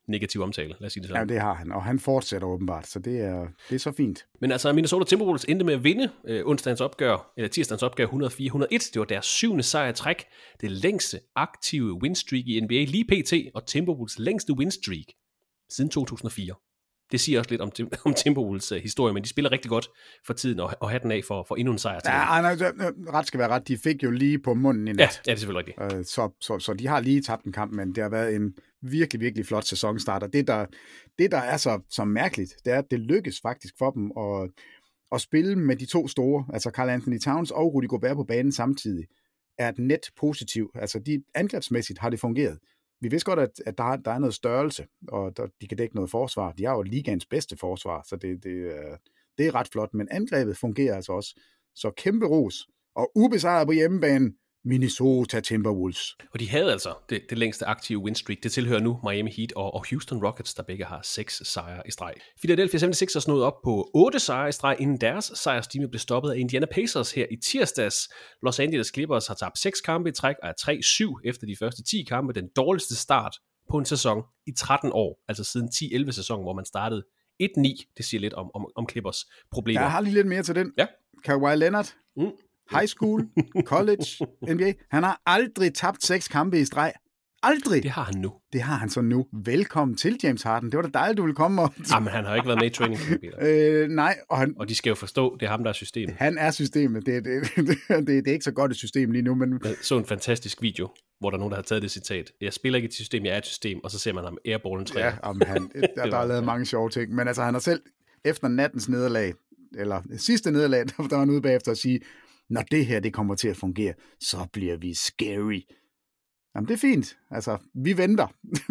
negativ omtale, lad os sige det sådan. Ja, det har han, og han fortsætter åbenbart, så det er, det er så fint. Men altså, Minnesota Timberwolves endte med at vinde øh, onsdagens opgør, eller tirsdagens opgør et hundrede og fire til et hundrede og et. Det var deres syvende sejr i træk. Det længste aktive winstreak i N B A lige pt. Og Timberwolves længste winstreak siden to tusind og fire. Det siger også lidt om, om Timberwolves uh, historie, men de spiller rigtig godt for tiden, og, og hatten af for, for endnu en sejr til. Ja, nej, ret skal være ret. De fik jo lige på munden i nat. Ja, ja, det er selvfølgelig rigtigt. Uh, så, så, så de har lige tabt en kamp, men det har været en virkelig, virkelig flot sæsonstart. Og det, der, det, der er så, så mærkeligt, det er, at det lykkes faktisk for dem at, at spille med de to store, altså Karl Anthony Towns og Rudy Gobert på banen samtidig, er et net positiv. Altså de angrebsmæssigt har det fungeret. Vi vidste godt, at, at der, der er noget størrelse, og der, de kan dække noget forsvar. De har jo ligaens bedste forsvar, så det, det, det er ret flot. Men angrebet fungerer altså også. Så kæmpe ros. Og ubesejret på hjemmebane, Minnesota Timberwolves. Og de havde altså det, det længste aktive winstreak. Det tilhører nu Miami Heat og, og Houston Rockets, der begge har seks sejre i streg. Philadelphia seventy-sixers nåede op på otte sejre i streg, inden deres sejrstime blev stoppet af Indiana Pacers her i tirsdags. Los Angeles Clippers har tabt seks kampe i træk og er tre syv efter de første ti kampe. Den dårligste start på en sæson i tretten år, altså siden ti elleve sæson, hvor man startede et ni. Det siger lidt om, om, om Clippers problemer. Jeg har lige lidt mere til den. Ja. Kawhi Leonard. Mm. High school, college, N B A. Han har aldrig tabt seks kampe i streg. Aldrig. Det har han nu. Det har han så nu. Velkommen til, James Harden. Det var da dejligt, du ville komme. Og... Jamen, han har ikke været med i training. øh, nej. Og, han... og de skal jo forstå, det er ham, der er systemet. Han er systemet. Det, det, det, det, det er ikke så godt et system lige nu. Men... Jeg så en fantastisk video, hvor der er nogen, der har taget det citat. Jeg spiller ikke et system, jeg er et system. Og så ser man ham airballen træer. Ja, jamen, han, der, der er lavet mange sjove ting. Men altså, han har selv efter nattens nederlag, eller sidste nederlag, der var han ude bagefter at sige, når det her det kommer til at fungere, så bliver vi scary. Jamen, det er fint. Altså, vi venter.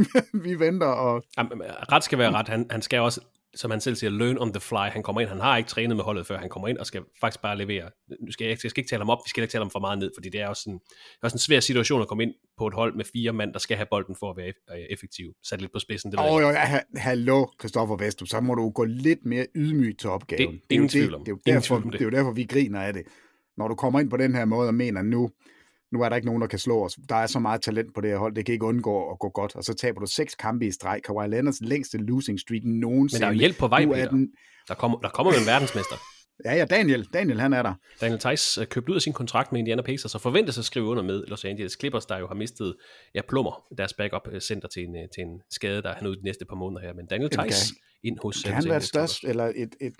vi venter, og... Jamen, ret skal være ret. Han, han skal også, som han selv siger, learn on the fly. Han kommer ind, han har ikke trænet med holdet før. Han kommer ind og skal faktisk bare levere. Nu skal jeg, jeg skal ikke tale ham op, vi skal ikke tale ham for meget ned, fordi det er også en, det er også en svær situation at komme ind på et hold med fire mand, der skal have bolden for at være effektiv. Sat lidt på spidsen. Åh, oh, jo, ja, hallo, Christoffer Vestrup, så må du gå lidt mere ydmygt til opgaven. Det, det er ingen tvivl om det. Det er jo derfor, det. Det er jo derfor, vi griner af det. Når du kommer ind på den her måde og mener, nu, nu er der ikke nogen, der kan slå os. Der er så meget talent på det her hold, det kan ikke undgå at gå godt. Og så taber du seks kampe i streg. Kawhi Leonards længste losing streak nogensinde. Men der er jo hjælp på vej, Peter. Den... Der kommer, der kommer en verdensmester. Ja, ja, Daniel. Daniel, han er der. Daniel Theis købte ud af sin kontrakt med Indiana Pacers og forventes at skrive under med Los Angeles Clippers, der jo har mistet ja, Plummer, deres backup-center til en, til en skade, der er han ude de næste par måneder her. Men Daniel Theis ind hos... Kan han være et størst, eller et... et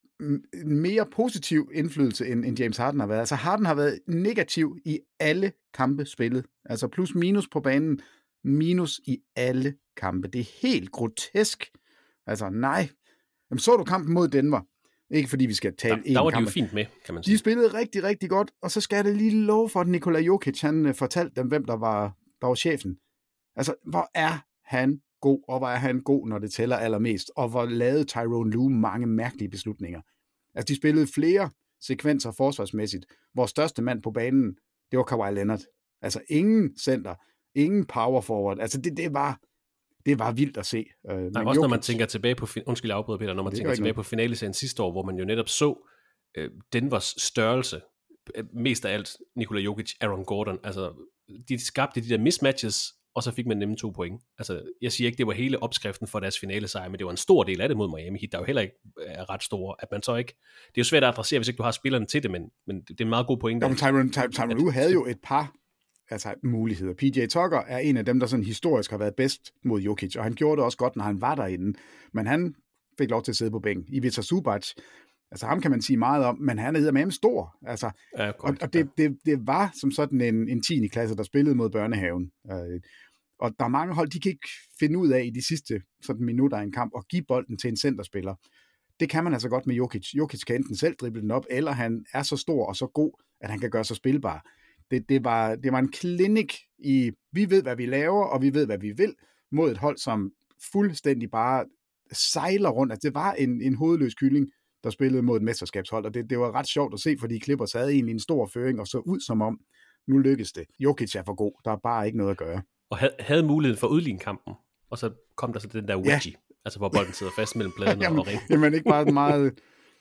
en mere positiv indflydelse, end, end James Harden har været. Altså Harden har været negativ i alle kampe spillet. Altså plus minus på banen, minus i alle kampe. Det er helt grotesk. Altså nej. Jamen, så du kampen mod Denver? Ikke fordi vi skal tale der, en der var kamp. De jo fint med, kan man sige. De spillede rigtig, rigtig godt, og så skal jeg da lige love for, at Nikola Jokic, han uh, fortalte dem, hvem der var, der var chefen. Altså, hvor er han god, og hvor er han god, når det tæller allermest, og hvor lavede Tyronn Lue mange mærkelige beslutninger. Altså, de spillede flere sekvenser forsvarsmæssigt. Vores største mand på banen, det var Kawhi Leonard. Altså, ingen center, ingen power forward. Altså, det, det var... Det var vildt at se. Øh, Nej, også Jokic, når man tænker tilbage på, undskyld, jeg afbryder Peter, når man tænker tilbage på finaleserien sidste år, hvor man jo netop så øh, Denvers størrelse, mest af alt Nikola Jokic, Aaron Gordon, altså de skabte de der mismatches, og så fik man nemlig to point. Altså, jeg siger ikke, det var hele opskriften for deres finalesejr, men det var en stor del af det mod Miami Heat, der jo heller ikke er ret store, at man så ikke, det er jo svært at adressere, hvis ikke du har spillerne til det, men, men det er en meget god point. Jamen, Tyronn Ty- Ty- Lue havde jo et par altså muligheder. P J Tucker er en af dem, der sådan historisk har været bedst mod Jokic, og han gjorde det også godt, når han var derinde. Men han fik lov til at sidde på bænken. Ivica Zubac, altså ham kan man sige meget om, men han er eddermame stor. Altså, ja, og, og det, det, det var som sådan en, en tiende klasse, der spillede mod børnehaven. Øh, og der er mange hold, de kan ikke finde ud af i de sidste sådan minutter af en kamp, og give bolden til en centerspiller. Det kan man altså godt med Jokic. Jokic kan enten selv drible den op, eller han er så stor og så god, at han kan gøre sig spilbar. Det, det, var, det var en klinik i, vi ved, hvad vi laver, og vi ved, hvad vi vil, mod et hold, som fuldstændig bare sejler rundt. Altså, det var en, en hovedløs kylling, der spillede mod et mesterskabshold, og det, det var ret sjovt at se, fordi Clippers havde egentlig en stor føring, og så ud som om, nu lykkes det. Jokic er for god, der er bare ikke noget at gøre. Og havde, havde muligheden for at udligne kampen, og så kom der så den der wedgie, ja. Altså hvor bolden sidder fast mellem pladerne jamen, og ringen. Jamen ikke bare en meget...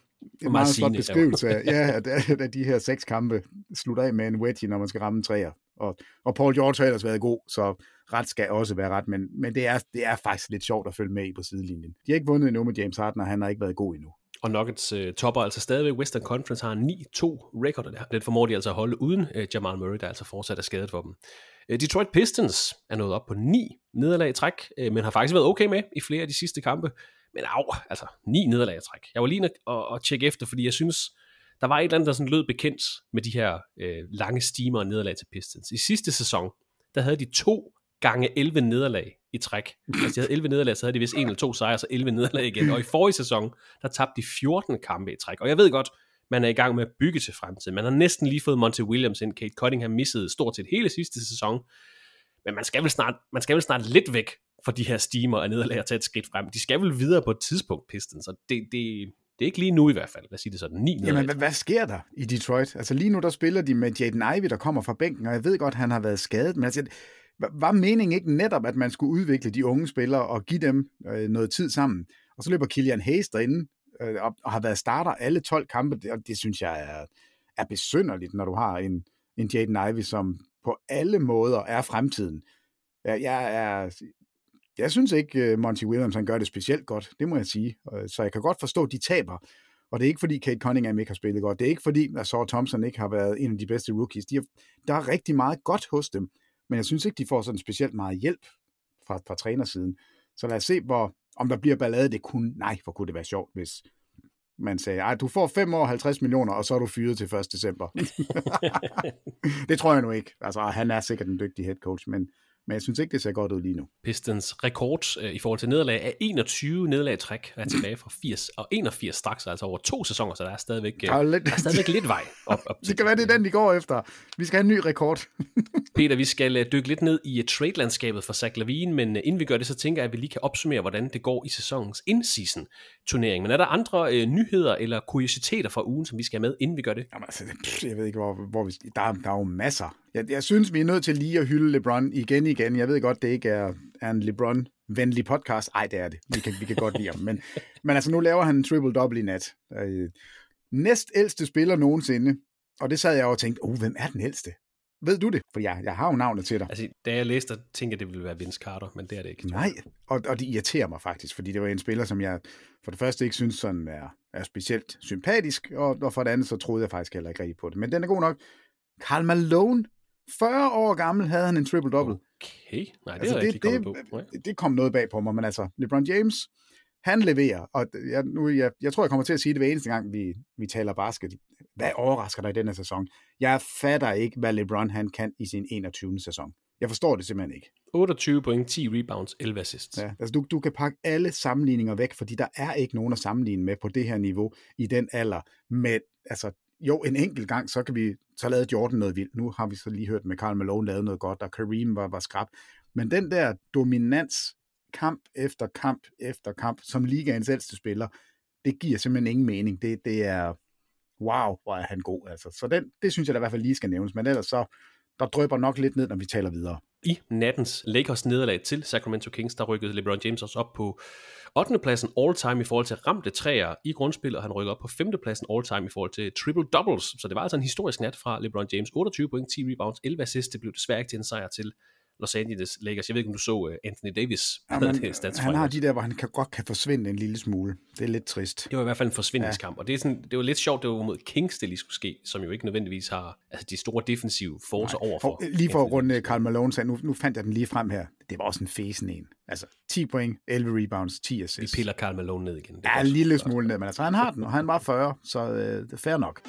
En meget flot beskrivelse af, ja, at, at de her seks kampe slutter af med en wedgie, når man skal ramme en træer. Og, og Paul George har ellers været god, så ret skal også være ret, men, men det, er, det er faktisk lidt sjovt at følge med i på sidelinjen. De har ikke vundet endnu med James Harden, og han har ikke været god endnu. Og Nuggets øh, topper altså stadigvæk. Western Conference har ni to record, og det formår de altså at holde uden øh, Jamal Murray, der altså fortsat er skadet for dem. Øh, Detroit Pistons er nået op på ni nederlag i træk, øh, men har faktisk været okay med i flere af de sidste kampe. Men au, altså ni nederlag i træk. Jeg var lige at, at tjekke efter, fordi jeg synes, der var et eller andet, der sådan lød bekendt med de her øh, lange stimer og nederlag til Pistons. I sidste sæson, der havde de to gange elleve nederlag i træk. Hvis de havde elleve nederlag, så havde de vist en eller to sejre, så elleve nederlag igen. Og i forrige sæson, der tabte de fjorten kampe i træk. Og jeg ved godt, man er i gang med at bygge til fremtiden. Man har næsten lige fået Monty Williams ind. Kate Cunningham missede stort set hele sidste sæson. Men man skal vel snart, man skal vel snart lidt væk fra de her stimer og nederlag og tage et skridt frem. De skal vel videre på et tidspunkt, Pistons. Så det, det, det er ikke lige nu i hvert fald. Lad os sige det sådan. ni Jamen, hvad, hvad sker der i Detroit? Altså lige nu, der spiller de med Jaden Ivey, der kommer fra bænken, og jeg ved godt, han har været skadet, men altså, var meningen ikke netop, at man skulle udvikle de unge spillere og give dem øh, noget tid sammen? Og så løber Killian Hayes derinde øh, og, og har været starter alle tolv kampe, og det synes jeg er, er besynderligt, når du har en, en Jaden Ivey, som på alle måder er fremtiden. Jeg, jeg, er, jeg synes ikke, Monty Williams han gør det specielt godt, det må jeg sige. Så jeg kan godt forstå, at de taber. Og det er ikke, fordi Kate Cunningham ikke har spillet godt. Det er ikke, fordi Ausar Thompson ikke har været en af de bedste rookies. De har, der er rigtig meget godt hos dem. Men jeg synes ikke, de får sådan specielt meget hjælp fra, fra trænersiden. Så lad os se, hvor, om der bliver ballade. Det kunne, nej, hvor kunne det være sjovt, hvis man sagde, ej, du får fem år halvtreds millioner, og så er du fyret til første december. Det tror jeg nu ikke. Altså, han er sikkert en dygtig head coach, men, men jeg synes ikke, det ser godt ud lige nu. Pistons rekord øh, i forhold til nederlag er enogtyve nederlag i træk, er tilbage fra firs og enogfirs straks, altså over to sæsoner, så der er stadigvæk, øh, der er lidt, der er stadigvæk lidt vej op, op til. Det kan være, det er den, de går efter. Vi skal have en ny rekord. Peter, vi skal uh, dykke lidt ned i uh, trade-landskabet for Zach LaVine, men uh, inden vi gør det, så tænker jeg, at vi lige kan opsummere, hvordan det går i sæsonens in-season turnering. Men er der andre uh, nyheder eller kuriositeter fra ugen, som vi skal have med, inden vi gør det? Jamen, altså, pff, jeg ved ikke, hvor, hvor vi skal. Der, der er jo masser. Jeg, jeg synes, vi er nødt til lige at hylde LeBron igen igen. Jeg ved godt, det ikke er, er en LeBron-venlig podcast. Ej, det er det. Vi kan, vi kan godt lide ham. Men, men altså, nu laver han en triple-double i nat. Øh, næst ældste spiller nogensinde. Og det sad jeg og tænkte, oh, hvem er den ældste? Ved du det? For jeg, jeg har jo navnet til dig. Altså, da jeg læste, tænkte jeg, det ville være Vince Carter, men det er det ikke. Nej, og, og det irriterer mig faktisk, fordi det var en spiller, som jeg for det første ikke synes sådan er, er specielt sympatisk, og, og for det andet, så troede jeg faktisk heller ikke rigtig på det. Men den er god nok. Karl Malone, fyrre år gammel, havde han en triple-double. Okay, nej, det altså, er det, ikke kommet på. Nej. Det, det kom noget bag på mig, men altså, LeBron James, han leverer, og jeg, nu, jeg, jeg tror, jeg kommer til at sige det hver eneste gang, vi, vi taler basket. Hvad overrasker dig i denne sæson? Jeg fatter ikke, hvad LeBron han kan i sin enogtyvende sæson. Jeg forstår det simpelthen ikke. otteogtyve point, ti rebounds, elleve assists. Ja, altså du, du kan pakke alle sammenligninger væk, fordi der er ikke nogen at sammenligne med på det her niveau i den alder. Med, altså, jo, en enkelt gang, så kan vi så lavede Jordan noget vildt. Nu har vi så lige hørt med Karl Malone lavet noget godt, og Kareem var, var skrab. Men den der dominans, kamp efter kamp efter kamp, som ligaens ældste spiller, det giver simpelthen ingen mening. Det, det er, wow, hvor er han god. Altså. Så den, det synes jeg da i hvert fald lige skal nævnes. Men ellers så, der drøber nok lidt ned, når vi taler videre. I nattens Lakers nederlag til Sacramento Kings, der rykkede LeBron James også op på ottende pladsen all-time i forhold til ramte træer i grundspillet, og han rykkede op på femte pladsen all-time i forhold til triple-doubles. Så det var altså en historisk nat fra LeBron James. otteogtyve point, ti rebounds, elleve assists. Det blev desværre ikke til en sejr til Los Angeles Lakers. Jeg ved ikke, om du så Anthony Davis. Ja, man, han har de der, hvor han kan, godt kan forsvinde en lille smule. Det er lidt trist. Det var i hvert fald en forsvindingskamp, ja. Og det, er sådan, det var lidt sjovt, det var mod Kings, det lige skulle ske, som jo ikke nødvendigvis har altså de store defensive forcer overfor. Og lige for at runde Karl Malone sagde, nu, nu fandt jeg den lige frem her. Det var også en fesen en. Altså ti point, elleve rebounds, ti assists. Vi piller Karl Malone ned igen. Det ja, en lille smule ned, men altså han har den, og han var fyrre, så øh, det er fair nok.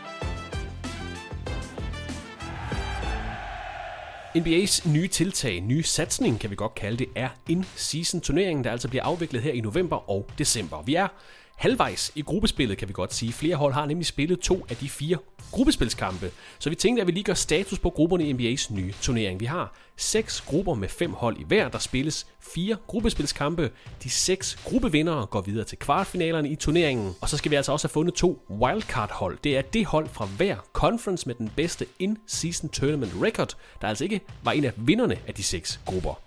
N B A's nye tiltag, nye satsning, kan vi godt kalde det, er in-season turneringen, der altså bliver afviklet her i november og december. Vi er halvvejs i gruppespillet, kan vi godt sige. Flere hold har nemlig spillet to af de fire gruppespilskampe, så vi tænkte, at vi lige gør status på grupperne i N B A's nye turnering. Vi har seks grupper med fem hold i hver, der spilles fire gruppespilskampe. De seks gruppevindere går videre til kvartfinalerne i turneringen, og så skal vi altså også have fundet to wildcard-hold. Det er det hold fra hver conference med den bedste in-season tournament record, der altså ikke var en af vinderne af de seks grupper.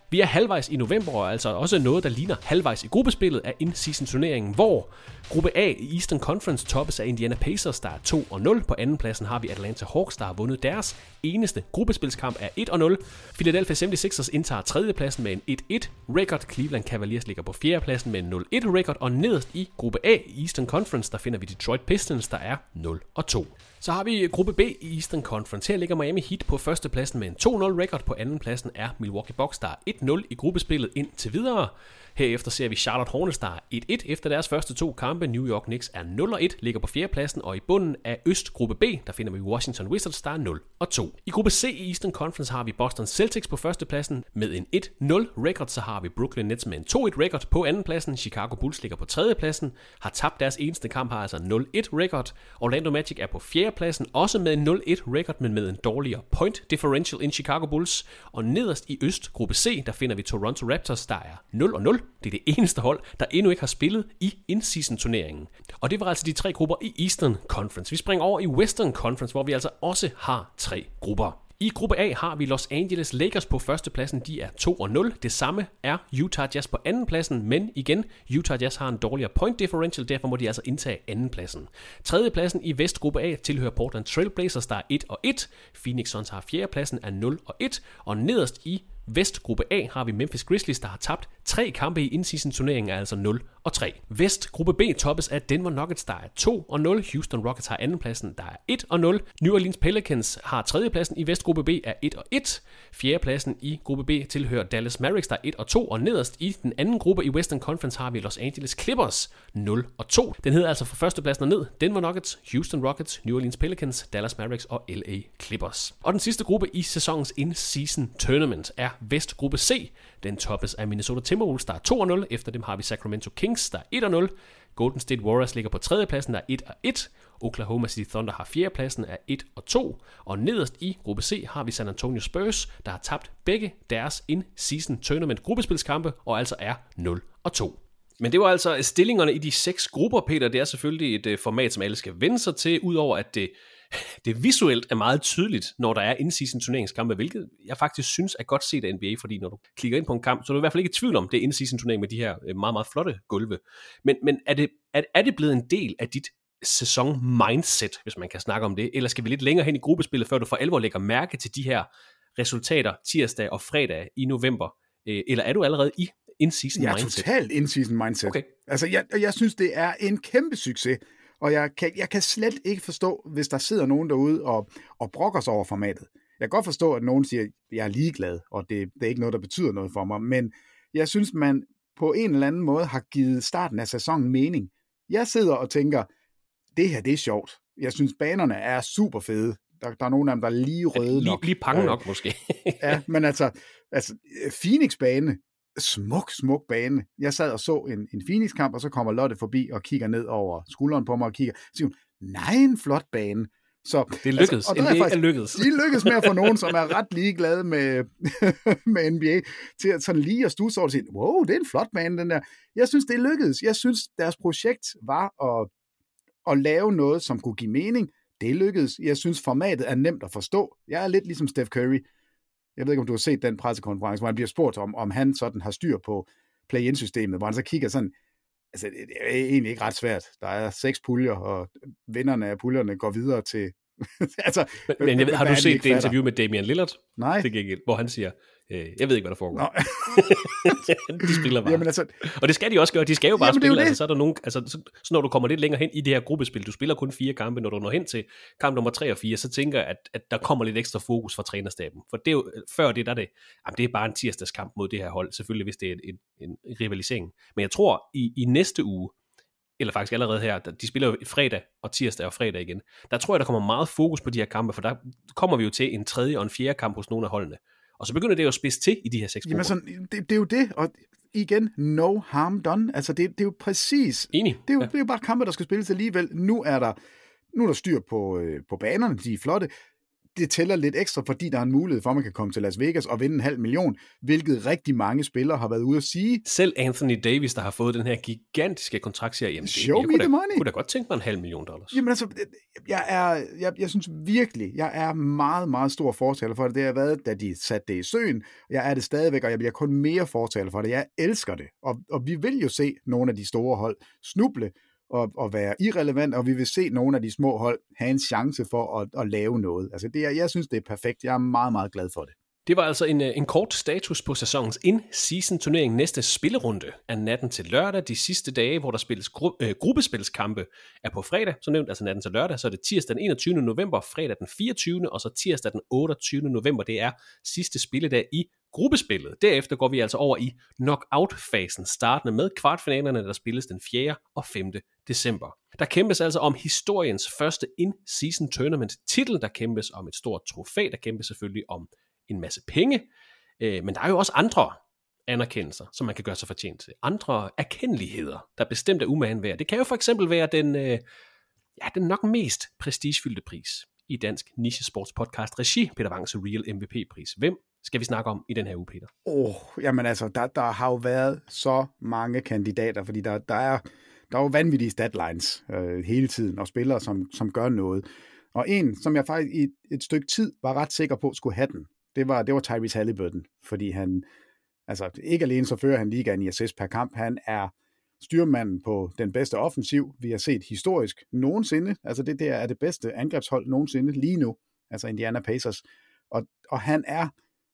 Vi er halvvejs i november, og altså også noget, der ligner halvvejs i gruppespillet af in-season turneringen, hvor gruppe A i Eastern Conference toppes af Indiana Pacers, der er to og nul. På andenpladsen har vi Atlanta Hawks, der har vundet deres eneste gruppespilskamp af et og nul. Philadelphia seventy-sixers indtager tredjepladsen med en et et record. Cleveland Cavaliers ligger på fjerdepladsen med en nul et record, og nederst i gruppe A i Eastern Conference, der finder vi Detroit Pistons, der er nul og to. Så har vi gruppe B i Eastern Conference. Her ligger Miami Heat på førstepladsen med en to nul record. På andenpladsen er Milwaukee Bucks, der er et nul i gruppespillet indtil videre. Herefter ser vi Charlotte Hornets, der er et et efter deres første to kampe. New York Knicks er nul og et, ligger på fjerdepladsen, og i bunden af Østgruppe B, der finder vi Washington Wizards, der er nul og to. I gruppe C i Eastern Conference har vi Boston Celtics på førstepladsen med en et nul record, så har vi Brooklyn Nets med en to et record på andenpladsen. Chicago Bulls ligger på tredjepladsen, har tabt deres eneste kamp, har altså nul et record. Orlando Magic er på fjerdepladsen, også med en nul et record, men med en dårligere point differential end Chicago Bulls. Og nederst i Østgruppe C, der finder vi Toronto Raptors, der er nul og nul. Det er det eneste hold, der endnu ikke har spillet i in-season turneringen. Og det var altså de tre grupper i Eastern Conference. Vi springer over i Western Conference, hvor vi altså også har tre grupper. I gruppe A har vi Los Angeles Lakers på førstepladsen, de er to og nul. Det samme er Utah Jazz på andenpladsen, men igen, Utah Jazz har en dårligere point differential, derfor må de altså indtage andenpladsen. Tredjepladsen i Vestgruppe A tilhører Portland Trail Blazers, der er et og et. Phoenix Suns har fjerdepladsen af nul og et, og nederst i Vestgruppe A har vi Memphis Grizzlies, der har tabt tre kampe i in-season turneringen, er altså nul og tre. Vestgruppe B toppes af Denver Nuggets, der er to og nul. Houston Rockets har andenpladsen, der er et og nul. New Orleans Pelicans har tredjepladsen i Vestgruppe B er et og et. Fjerdepladsen i gruppe B tilhører Dallas Mavericks, der er et og to. Og nederst i den anden gruppe i Western Conference har vi Los Angeles Clippers, nul og to. Den hedder altså fra førstepladsen og ned Denver Nuggets, Houston Rockets, New Orleans Pelicans, Dallas Mavericks og L A Clippers. Og den sidste gruppe i sæsonens in-season tournament er Vestgruppe C. Den toppes af Minnesota Timberwolves, der er to og nul. Efter dem har vi Sacramento Kings, der er et og nul. Golden State Warriors ligger på tredjepladsen, der er et og et. Oklahoma City Thunder har fjerdepladsen af et og to. Og nederst i gruppe C har vi San Antonio Spurs, der har tabt begge deres in-season tournament gruppespilskampe og altså er nul og to. Men det var altså stillingerne i de seks grupper, Peter. Det er selvfølgelig et uh, format, som alle skal vende sig til, udover at det, det visuelt er meget tydeligt, når der er in-season turneringskampe, hvilket jeg faktisk synes er godt set af N B A, fordi når du klikker ind på en kamp, så er du i hvert fald ikke i tvivl om, det er in-season turnering med de her uh, meget, meget flotte gulve. Men, men er, det, er, er det blevet en del af dit sæson-mindset, hvis man kan snakke om det, eller skal vi lidt længere hen i gruppespillet, før du for alvor lægger mærke til de her resultater tirsdag og fredag i november, eller er du allerede i in-season mindset? Jeg er totalt in-season mindset. Okay. Altså, jeg, jeg synes, det er en kæmpe succes, og jeg kan, jeg kan slet ikke forstå, hvis der sidder nogen derude og, og brokker sig over formatet. Jeg kan godt forstå, at nogen siger, at jeg er ligeglad, og det, det er ikke noget, der betyder noget for mig, men jeg synes, man på en eller anden måde har givet starten af sæsonen mening. Jeg sidder og tænker, det her, det er sjovt. Jeg synes, banerne er super fede. Der, der er nogle af dem, der er lige røde lige, nok. Lige pange nok, måske. Ja, men altså, altså Phoenix-bane, smuk, smuk bane. Jeg sad og så en, en Phoenix-kamp, og så kommer Lotte forbi og kigger ned over skulderen på mig og kigger. Så siger hun, nej, en flot bane. Så, det lykkedes. Altså, og der N B A er faktisk, er lykkedes. De lykkedes med at få nogen, som er ret ligeglade med, med N B A, til at sådan lige at studse over og sige, wow, det er en flot bane, den der. Jeg synes, det lykkedes. Jeg synes, deres projekt var at, at lave noget, som kunne give mening. Det lykkedes. Jeg synes, formatet er nemt at forstå. Jeg er lidt ligesom Steph Curry. Jeg ved ikke, om du har set den pressekonference, hvor han bliver spurgt om, om han sådan har styr på play-in-systemet, hvor han så kigger sådan, altså det er egentlig ikke ret svært. Der er seks puljer, og vinderne af puljerne går videre til... altså, men, men jeg ved, har du set det interview med Damian Lillard? Nej. Til gengæld, hvor han siger, øh, jeg ved ikke, hvad der foregår. De spiller bare. Jamen, altså, og det skal de også gøre. De skal jo bare jamen, spille. Det. Altså, så, er der nogen, altså, så, så når du kommer lidt længere hen i det her gruppespil, du spiller kun fire kampe, når du når hen til kamp nummer tre og fire, så tænker jeg, at, at der kommer lidt ekstra fokus fra trænerstaben. For det er jo, før det der det, jamen, det er bare en tirsdagskamp mod det her hold. Selvfølgelig, hvis det er en, en, en rivalisering. Men jeg tror, i, i næste uge, eller faktisk allerede her, de spiller jo fredag og tirsdag og fredag igen, der tror jeg, der kommer meget fokus på de her kampe, for der kommer vi jo til en tredje og en fjerde kamp hos nogle af holdene. Og så begynder det jo at spidse til i de her seks grupper. Jamen sådan, det, det er jo det, og igen, no harm done. Altså det, det er jo præcis... Enig. Det er jo, ja. det er jo bare kampe, der skal spilles alligevel. Nu er der, nu er der styr på, øh, på banerne, de er flotte. det tæller lidt ekstra, fordi der er en mulighed for, at man kan komme til Las Vegas og vinde en halv million, hvilket rigtig mange spillere har været ude at sige. Selv Anthony Davis, der har fået den her gigantiske kontrakt, siger, jamen, Show det, me jeg the kunne, money. Da, kunne da godt tænke mig en halv million dollars. Jamen altså, jeg, er, jeg, jeg synes virkelig, jeg er meget, meget stor fortaler for det. Det har været, da de satte det i søen. Jeg er det stadigvæk, og jeg bliver kun mere fortaler for det. Jeg elsker det. Og, og vi vil jo se nogle af de store hold snuble og, og være irrelevant, og vi vil se nogle af de små hold have en chance for at, at lave noget. Altså, det er, jeg synes, det er perfekt. Jeg er meget, meget glad for det. Det var altså en, en kort status på sæsonens in-season turnering. Næste spillerunde er natten til lørdag. De sidste dage, hvor der spilles gru- øh, gruppespilskampe, er på fredag, som nævnt, altså natten til lørdag. Så er det tirsdag den enogtyvende november, fredag den fireogtyvende og så tirsdag den otteogtyvende november. Det er sidste spilledag i gruppespillet. Derefter går vi altså over i knockout-fasen, startende med kvartfinalerne, der spilles den fjerde og femte december. Der kæmpes altså om historiens første in-season tournament titel. Der kæmpes om et stort trofæ. Der kæmpes selvfølgelig om en masse penge, øh, men der er jo også andre anerkendelser, som man kan gøre sig fortjent til. Andre erkendeligheder, der bestemt er umagen værd. Det kan jo for eksempel være den, øh, ja, den nok mest prestigefyldte pris i dansk nichesportspodcast regi, Peter Wangs Real M V P-pris. Hvem skal vi snakke om i den her uge, Peter? Åh, oh, jamen altså, der, der har jo været så mange kandidater, fordi der, der, er, der er jo vanvittige statlines øh, hele tiden, og spillere, som, som gør noget. Og en, som jeg faktisk i et stykke tid var ret sikker på, skulle have den, Det var, det var Tyrese Halliburton, fordi han, altså ikke alene så fører han ligaen i assist per kamp, han er styrmanden på den bedste offensiv, vi har set historisk nogensinde, altså det der er det bedste angrebshold nogensinde lige nu, altså Indiana Pacers, og, og han er,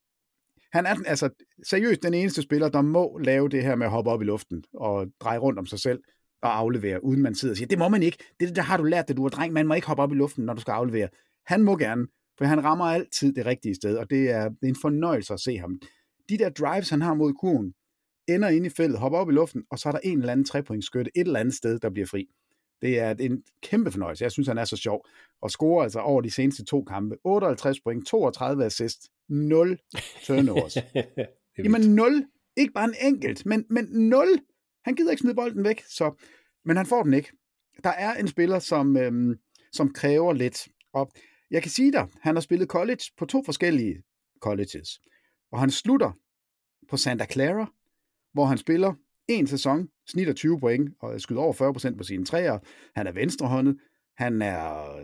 han er altså seriøst den eneste spiller, der må lave det her med at hoppe op i luften, og dreje rundt om sig selv, og aflevere, uden man sidder og siger, det må man ikke, det der har du lært, det du er dreng, man må ikke hoppe op i luften, når du skal aflevere. Han må gerne, for han rammer altid det rigtige sted, og det er, det er en fornøjelse at se ham. De der drives, han har mod kurven, ender ind i feltet, hopper op i luften, og så er der en eller anden trepointsskytte et eller andet sted, der bliver fri. Det er en kæmpe fornøjelse. Jeg synes, han er så sjov. Og scorer altså over de seneste to kampe. otteoghalvtreds point, toogtredive assist, nul turnovers. Jamen nul. Ikke bare en enkelt, men, men nul. Han gider ikke smide bolden væk, så, men han får den ikke. Der er en spiller, som, øhm, som kræver lidt. Og jeg kan sige dig, han har spillet college på to forskellige colleges. Og han slutter på Santa Clara, hvor han spiller en sæson, snitter tyve point og skyder over fyrre procent på sine træer. Han er venstrehåndet. Han er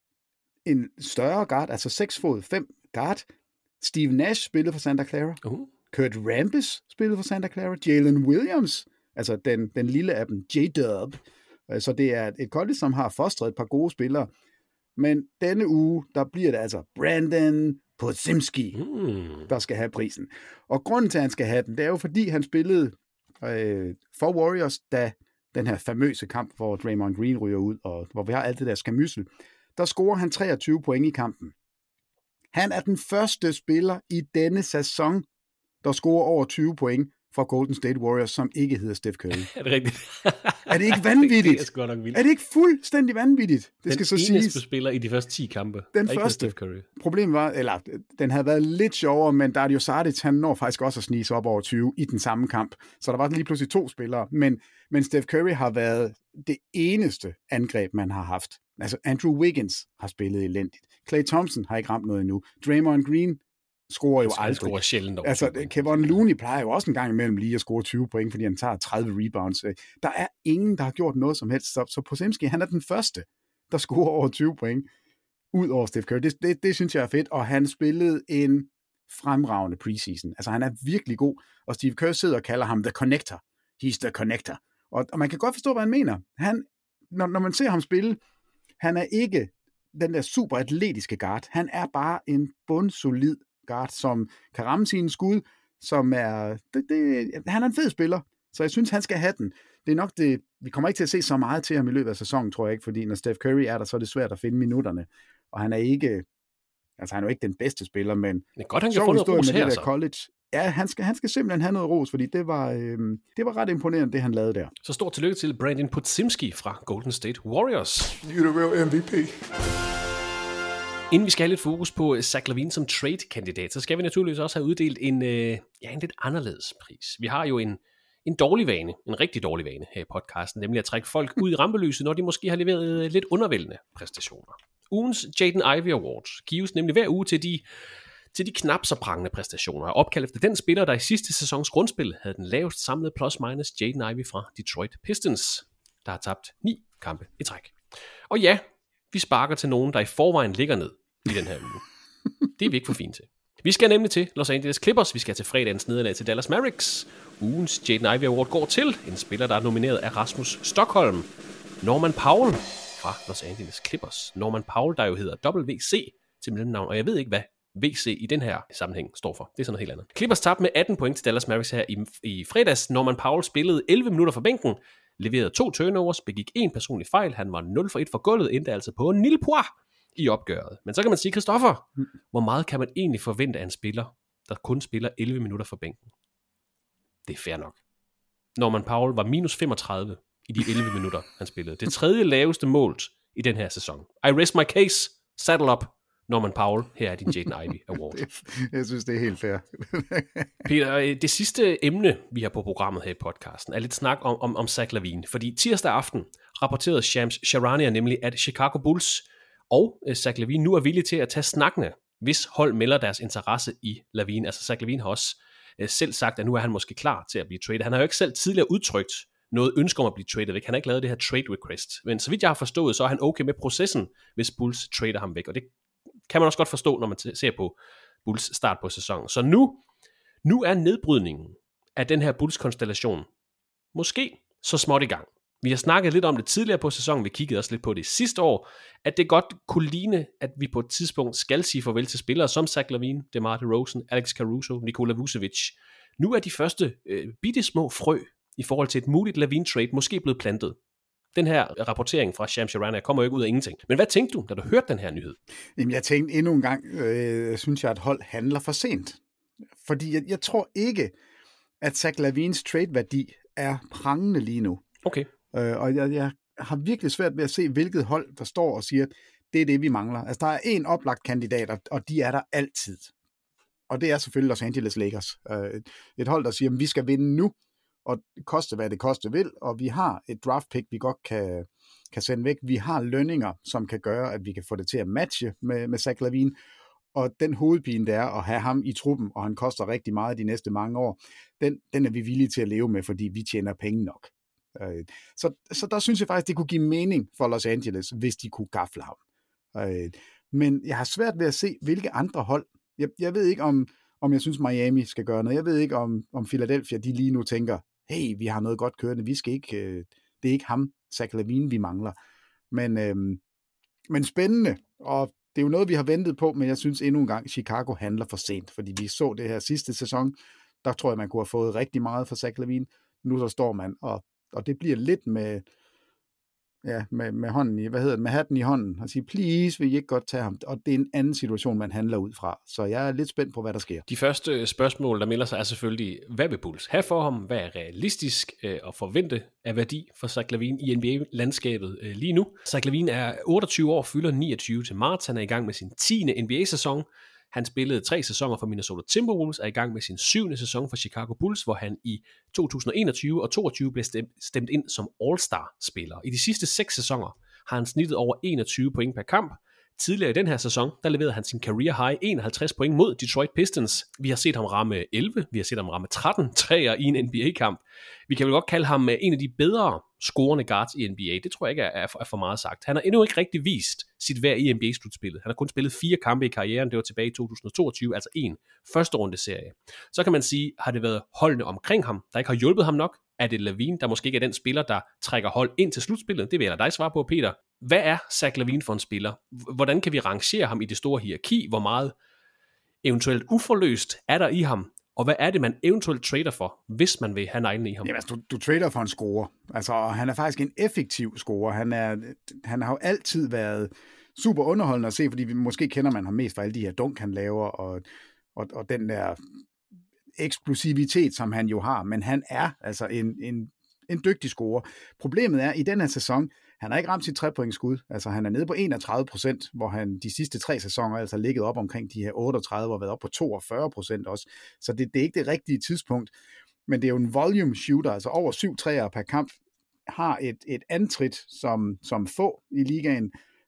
en større guard, altså seks fod fem guard. Steve Nash spillede for Santa Clara. Uh. Kurt Rambis spillede for Santa Clara. Jalen Williams, altså den, den lille af dem, J-Dub. Så det er et college, som har fostret et par gode spillere. Men denne uge, der bliver det altså Brandon Podziemski, mm. der skal have prisen. Og grunden til, at han skal have den, det er jo, fordi han spillede øh, for Warriors, da den her famøse kamp, hvor Draymond Green ryger ud, og hvor vi har alt det der skamyssel, der scorer han treogtyve point i kampen. Han er den første spiller i denne sæson, der scorer over tyve point for Golden State Warriors, som ikke hedder Steph Curry. Er det rigtigt? Er det ikke vanvittigt? det er sgu nok vildt. Er det ikke fuldstændig vanvittigt? Det den skal så eneste siges. spiller i de første ti kampe. Den første. Problemet var, eller den havde været lidt sjovere, men Dario Saric, han når faktisk også at snige sig op over tyve i den samme kamp. Så der var lige pludselig to spillere. Men, men Steph Curry har været det eneste angreb, man har haft. Altså Andrew Wiggins har spillet elendigt. Klay Thompson har ikke ramt noget endnu. Draymond Green scorer jo aldrig. Scorer sjældent over. Altså, Kevin Looney plejer jo også en gang imellem lige at score tyve point, fordi han tager tredive rebounds. Der er ingen, der har gjort noget som helst. Så, så Podziemski, han er den første, der scorer over tyve point ud over Steph Curry. Det, det, det synes jeg er fedt, og han spillede en fremragende preseason. Altså, han er virkelig god, og Steve Kerr sidder og kalder ham the connector. He's the connector. Og, og man kan godt forstå, hvad han mener. Han, når, når man ser ham spille, han er ikke den der super atletiske guard. Han er bare en bundsolid guard, som kan ramme sine skud, som er, det, det, han er en fed spiller, så jeg synes, han skal have den. Det er nok det, vi kommer ikke til at se så meget til ham i løbet af sæsonen, tror jeg ikke, fordi når Steph Curry er der, så er det svært at finde minutterne, og han er ikke, altså han er jo ikke den bedste spiller, men det er godt, han kan få noget ros her, så. College. Ja, han skal, han skal simpelthen have noget ros, fordi det var, øh, det var ret imponerende, det han lavede der. Så stort tillykke til Brandon Podziemski fra Golden State Warriors. You're the real M V P. Inden vi skal have lidt fokus på Zach LaVine som trade-kandidat, så skal vi naturligvis også have uddelt en, øh, ja, en lidt anderledes pris. Vi har jo en, en dårlig vane, en rigtig dårlig vane her i podcasten, nemlig at trække folk ud i rampelyset, når de måske har leveret lidt undervældende præstationer. Ugens Jaden Ivey Award gives nemlig hver uge til de, til de knap så prangende præstationer, og opkaldt efter den spiller, der i sidste sæsons grundspil havde den lavest samlede plus-minus, Jaden Ivey fra Detroit Pistons, der har tabt ni kampe i træk. Og ja, vi sparker til nogen, der i forvejen ligger ned i den her uge. Det er vi ikke for fint til. Vi skal nemlig til Los Angeles Clippers, vi skal til fredagens nederlag til Dallas Mavericks. Ugens Jaden Ivey Award går til en spiller, der er nomineret af Rasmus Stockholm, Norman Powell fra Los Angeles Clippers. Norman Powell, der jo hedder W C til mellemnavn, og jeg ved ikke, hvad V C i den her sammenhæng står for. Det er sådan noget helt andet. Clippers tabte med atten point til Dallas Mavericks her i, i fredags. Norman Powell spillede elleve minutter for bænken, leverede to turnovers, begik en personlig fejl. Han var nul for et for gulvet, endte altså på en lille point i opgøret. Men så kan man sige, Christoffer, mm. hvor meget kan man egentlig forvente af en spiller, der kun spiller elleve minutter for bænken? Det er fair nok. Norman Powell var minus femogtredive i de elleve minutter, han spillede. Det tredje laveste målt i den her sæson. I rest my case. Saddle up. Norman Powell, her er din Jaden Ivey Award. Jeg synes, det er helt fair. Peter, det sidste emne, vi har på programmet her i podcasten, er lidt snak om, om, om Zach LaVine. Fordi tirsdag aften rapporterede Shams Charania nemlig, at Chicago Bulls og Zach LaVine nu er villige til at tage snakkene, hvis hold melder deres interesse i LaVine. Altså Zach LaVine har også selv sagt, at nu er han måske klar til at blive traded. Han har jo ikke selv tidligere udtrykt noget ønske om at blive traded væk. Han har ikke lavet det her trade request. Men så vidt jeg har forstået, så er han okay med processen, hvis Bulls trader ham væk. Og det kan man også godt forstå, når man ser på Bulls start på sæsonen. Så nu, nu er nedbrydningen af den her Bulls-konstellation måske så småt i gang. Vi har snakket lidt om det tidligere på sæsonen, vi kiggede også lidt på det sidste år, at det godt kunne ligne, at vi på et tidspunkt skal sige farvel til spillere som Zach LaVine, DeMar DeRozan, Alex Caruso, Nikola Vucevic. Nu er de første øh, bitte små frø i forhold til et muligt LaVine-trade måske blevet plantet. Den her rapportering fra Shams Charania kommer jo ikke ud af ingenting. Men hvad tænkte du, da du hørte den her nyhed? Jamen, jeg tænkte endnu en gang, øh, synes jeg, at hold handler for sent. Fordi jeg, jeg tror ikke, at Zach LaVines trade-værdi er prangende lige nu. Okay. Øh, og jeg, jeg har virkelig svært ved at se, hvilket hold, der står og siger, det er det, vi mangler. Altså, der er en oplagt kandidat, og de er der altid. Og det er selvfølgelig Los Angeles Lakers. Øh, et hold, der siger, at vi skal vinde nu, og koste, hvad det koste vil, og vi har et draft pick, vi godt kan, kan sende væk. Vi har lønninger, som kan gøre, at vi kan få det til at matche med, med Zach LaVine, og den hovedpine, det er at have ham i truppen, og han koster rigtig meget de næste mange år, den, den er vi villige til at leve med, fordi vi tjener penge nok. Så, så der synes jeg faktisk, det kunne give mening for Los Angeles, hvis de kunne gafle ham. Men jeg har svært ved at se, hvilke andre hold. Jeg, jeg ved ikke, om, om jeg synes, Miami skal gøre noget. Jeg ved ikke, om, om Philadelphia, de lige nu tænker, hey, vi har noget godt kørende, vi skal ikke, øh, det er ikke ham, Zach LaVine, vi mangler. Men, øh, men spændende, og det er jo noget, vi har ventet på, men jeg synes endnu en gang, Chicago handler for sent, fordi vi så det her sidste sæson, der tror jeg, man kunne have fået rigtig meget for Zach LaVine. Nu så står man, og, og det bliver lidt med, ja, med, med hånden i, hvad hedder det, med hatten i hånden, og sige, please, vil I ikke godt tage ham? Og det er en anden situation, man handler ud fra. Så jeg er lidt spændt på, hvad der sker. De første spørgsmål, der melder sig, er selvfølgelig, hvad vil Bulls have for ham? Hvad er realistisk øh, at forvente af værdi for Zach LaVine i N B A-landskabet øh, lige nu? Zach LaVine er otteogtyve år, fylder niogtyve til marts. Han er i gang med sin tiende N B A-sæson. Han spillede tre sæsoner for Minnesota Timberwolves, er i gang med sin syvende sæson for Chicago Bulls, hvor han i to tusind og enogtyve og toogtyve blev stemt, stemt ind som All-Star-spiller. I de sidste seks sæsoner har han snittet over enogtyve point per kamp. Tidligere i den her sæson, der leverede han sin career high enoghalvtreds point mod Detroit Pistons. Vi har set ham ramme elleve, vi har set ham ramme tretten træer i en N B A-kamp. Vi kan vel godt kalde ham en af de bedre scorende guards i N B A. Det tror jeg ikke er for, er for meget sagt. Han har endnu ikke rigtig vist sit værd i N B A-slutspillet. Han har kun spillet fire kampe i karrieren, det var tilbage i to tusind og toogtyve, altså en første runde serie. Så kan man sige, har det været holdene omkring ham, der ikke har hjulpet ham nok? Er det LaVine, der måske ikke er den spiller, der trækker hold ind til slutspillet? Det vil jeg dig svare på, Peter. Hvad er Zach LaVine for en spiller? Hvordan kan vi rangere ham i det store hierarki? Hvor meget eventuelt uforløst er der i ham? Og hvad er det, man eventuelt trader for, hvis man vil have neglene i ham? Jamen, altså, du, du trader for en scorer. Altså, han er faktisk en effektiv scorer. Han, er, han har jo altid været super underholdende at se, fordi vi måske kender man ham mest for alle de her dunk, han laver, og, og, og den der eksplosivitet, som han jo har. Men han er altså en, en, en dygtig scorer. Problemet er, i den her sæson, han har ikke ramt sit tre-pointsskud. Altså, han er nede på enogtredive procent, hvor han de sidste tre sæsoner altså ligget op omkring de her otteogtredive og været op på toogfyrre procent også. Så det, det er ikke det rigtige tidspunkt. Men det er jo en volume shooter, altså over syv træer per kamp, har et, et antrit som, som få i ligaen.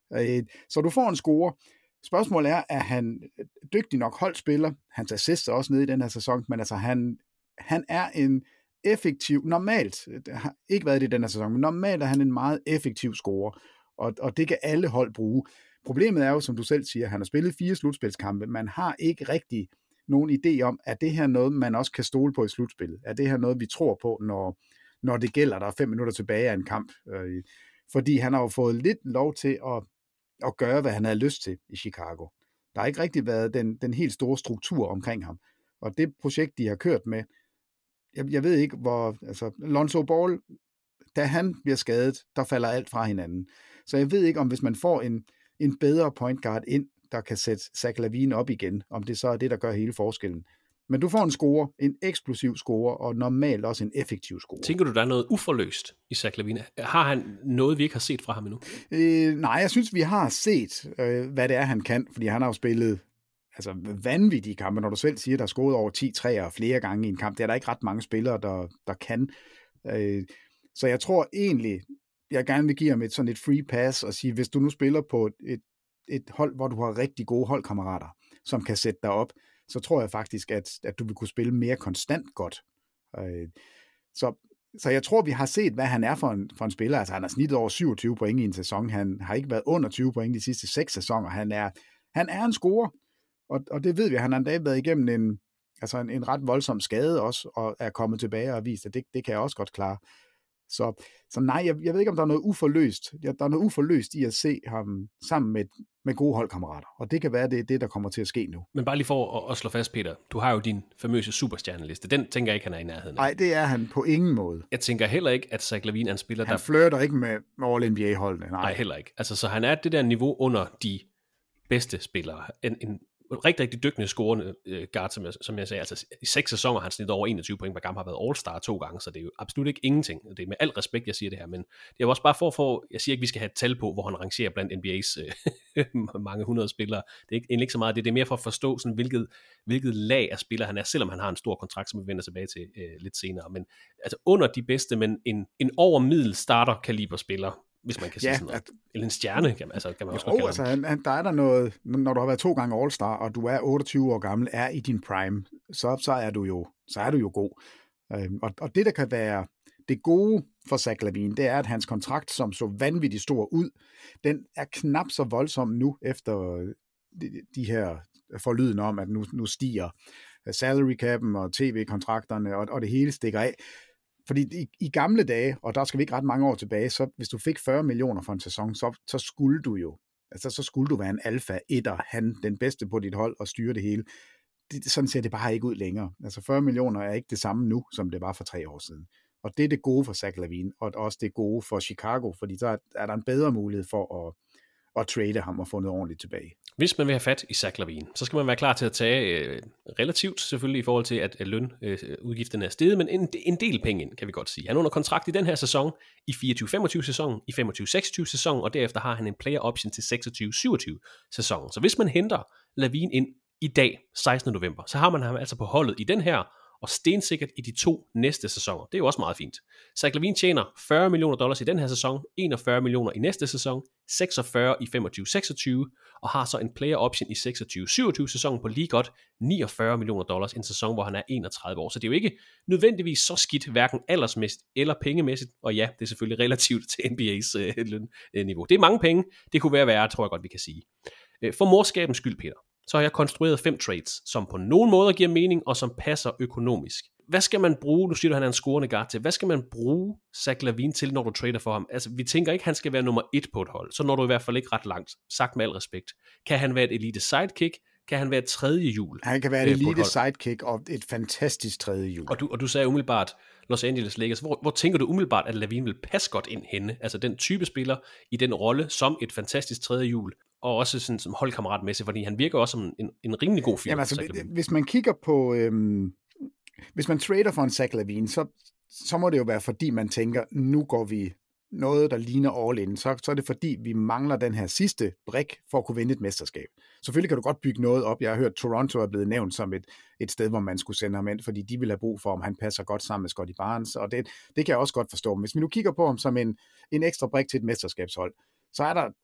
Øh, så du får en score. Spørgsmålet er, er han dygtig nok holdspiller? Hans assist er også nede i den her sæson, men altså han, han er en effektiv, normalt, det har ikke været det i den her sæson, men normalt er han en meget effektiv scorer, og, og det kan alle hold bruge. Problemet er jo, som du selv siger, han har spillet fire slutspilskampe. Man har ikke rigtig nogen idé om, at det her noget, man også kan stole på i slutspillet? Er det her noget, vi tror på, når, når det gælder, der er fem minutter tilbage af en kamp? Øh, fordi han har jo fået lidt lov til at, at gøre, hvad han havde lyst til i Chicago. Der har ikke rigtig været den, den helt store struktur omkring ham. Og det projekt, de har kørt med, jeg, jeg ved ikke, hvor... Altså, Lonzo Ball, da han bliver skadet, der falder alt fra hinanden. Så jeg ved ikke, om hvis man får en, en bedre point guard ind, der kan sætte Zach LaVine op igen, om det så er det, der gør hele forskellen. Men du får en score, en eksplosiv score, og normalt også en effektiv score. Tænker du, der er noget uforløst i Zach LaVine? Har han noget, vi ikke har set fra ham endnu? Øh, nej, jeg synes, vi har set, øh, hvad det er, han kan, fordi han har jo spillet altså, vanvittige kampe. Når du selv siger, der er scoret over ti træer flere gange i en kamp, det er der ikke ret mange spillere, der, der kan. Øh, så jeg tror egentlig, jeg gerne vil give ham et sådan et free pass og sige, hvis du nu spiller på et, et hold, hvor du har rigtig gode holdkammerater, som kan sætte dig op, så tror jeg faktisk, at, at du vil kunne spille mere konstant godt. Øh, så, så jeg tror, vi har set, hvad han er for en, for en spiller. Altså, han har snittet over syvogtyve point i en sæson. Han har ikke været under tyve point de sidste seks sæsoner. Han er, han er en scorer, og, og det ved vi. Han har endda været igennem en, altså en, en ret voldsom skade også, og er kommet tilbage og vist, at det, det kan jeg også godt klare. Så, så nej, jeg, jeg ved ikke, om der er noget uforløst. Der er noget uforløst i at se ham sammen med, med gode holdkammerater. Og det kan være, det er det, der kommer til at ske nu. Men bare lige for at, at slå fast, Peter. Du har jo din famøse superstjerneliste. Den tænker jeg ikke, han er i nærheden af. Nej, det er han på ingen måde. Jeg tænker heller ikke, at Zach LaVine er en spiller, han der... Han flirter ikke med All N B A-holdene. Nej. Nej, heller ikke. Altså, så han er det der niveau under de bedste spillere. En, en rigtig, rigtig dygtig scorende øh, guard, som jeg, som jeg sagde. Altså, i seks sæsoner har han snittet over enogtyve point per kamp, har været All-Star to gange, så det er jo absolut ikke ingenting. Det er med al respekt, jeg siger det her, men det er jo også bare for, for jeg siger ikke, vi skal have et tal på, hvor han rangerer blandt N B A's øh, mange hundrede spillere. Det er ikke, egentlig ikke så meget det. Det er mere for at forstå, sådan, hvilket, hvilket lag af spiller han er, selvom han har en stor kontrakt, som vi vender tilbage til øh, lidt senere. Men altså under de bedste, men en, en overmiddel starter-kaliber spiller, hvis man kan sige ja, sådan noget. At, eller en stjerne, kan man, altså, kan man også jo, godt kalde altså, han, han, der er der noget, når du har været to gange All-Star, og du er otteogtyve år gammel, er i din prime, så, så, er, du jo, så er du jo god. Øhm, og, og det, der kan være det gode for Zach LaVine, det er, at hans kontrakt, som så vanvittigt stor ud, den er knap så voldsom nu, efter de, de her forlyden om, at nu, nu stiger salary cap'en og tv-kontrakterne, og, og det hele stikker af. Fordi i, i gamle dage, og der skal vi ikke ret mange år tilbage, så hvis du fik fyrre millioner for en sæson, så, så skulle du jo, altså så skulle du være en alfa etter, han den bedste på dit hold og styre det hele. Det, sådan ser det bare ikke ud længere. Altså fyrre millioner er ikke det samme nu, som det var for tre år siden. Og det er det gode for Zach LaVine, og også det gode for Chicago, fordi så er der en bedre mulighed for at, at trade ham og få noget ordentligt tilbage. Hvis man vil have fat i Zach LaVine, så skal man være klar til at tage øh, relativt selvfølgelig i forhold til, at lønudgifterne øh, er steget, men en, en del penge ind, kan vi godt sige. Han er under kontrakt i den her sæson, i fireogtyve femogtyve sæsonen, i femogtyve seksogtyve sæsonen, og derefter har han en player option til seksogtyve syvogtyve sæsonen. Så hvis man henter LaVine ind i dag, sekstende november, så har man ham altså på holdet i den her, og stensikkert i de to næste sæsoner. Det er jo også meget fint. Zach LaVine tjener fyrre millioner dollars i den her sæson, enogfyrre millioner i næste sæson, seksogfyrre i femogtyve seksogtyve, og har så en player option i seksogtyve syvogtyve sæsonen på lige godt niogfyrre millioner dollars, en sæson, hvor han er enogtredive år. Så det er jo ikke nødvendigvis så skidt, hverken aldersmæssigt eller pengemæssigt, og ja, det er selvfølgelig relativt til N B A's øh, lønniveau. Det er mange penge, det kunne være værre, tror jeg godt, vi kan sige. For morskabens skyld, Peter, så har jeg konstrueret fem trades, som på nogen måder giver mening, og som passer økonomisk. Hvad skal man bruge, nu siger du, han er en scorende guard til, hvad skal man bruge Zach LaVine til, når du trader for ham? Altså, vi tænker ikke, han skal være nummer et på et hold, så når du i hvert fald ikke ret langt, sagt med al respekt. Kan han være et elite sidekick? Kan han være et tredje hjul? Han kan være et elite sidekick og et fantastisk tredje hjul. Og du, og du sagde umiddelbart Los Angeles Lakers. Hvor, hvor tænker du umiddelbart, at LaVine vil passe godt ind henne? Altså den type spiller i den rolle som et fantastisk tredje hjul, og også sådan som holdkammeratmæssigt, fordi han virker også som en, en rimelig god fyr. Jamen altså, hvis man kigger på, øhm, hvis man trader for en Zach LaVine, så, så må det jo være, fordi man tænker, nu går vi noget, der ligner all in, så, så er det fordi, vi mangler den her sidste brik for at kunne vinde et mesterskab. Selvfølgelig kan du godt bygge noget op. Jeg har hørt, Toronto er blevet nævnt som et, et sted, hvor man skulle sende ham ind, fordi de vil have brug for, om han passer godt sammen med Scottie Barnes, og det, det kan jeg også godt forstå. Men hvis vi nu kigger på ham som en, en ekstra brik til et mesterskabshold, så er der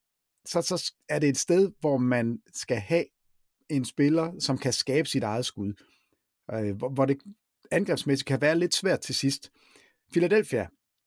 så, så er det et sted, hvor man skal have en spiller, som kan skabe sit eget skud. Øh, hvor, hvor det angrebsmæssigt kan være lidt svært til sidst. Philadelphia,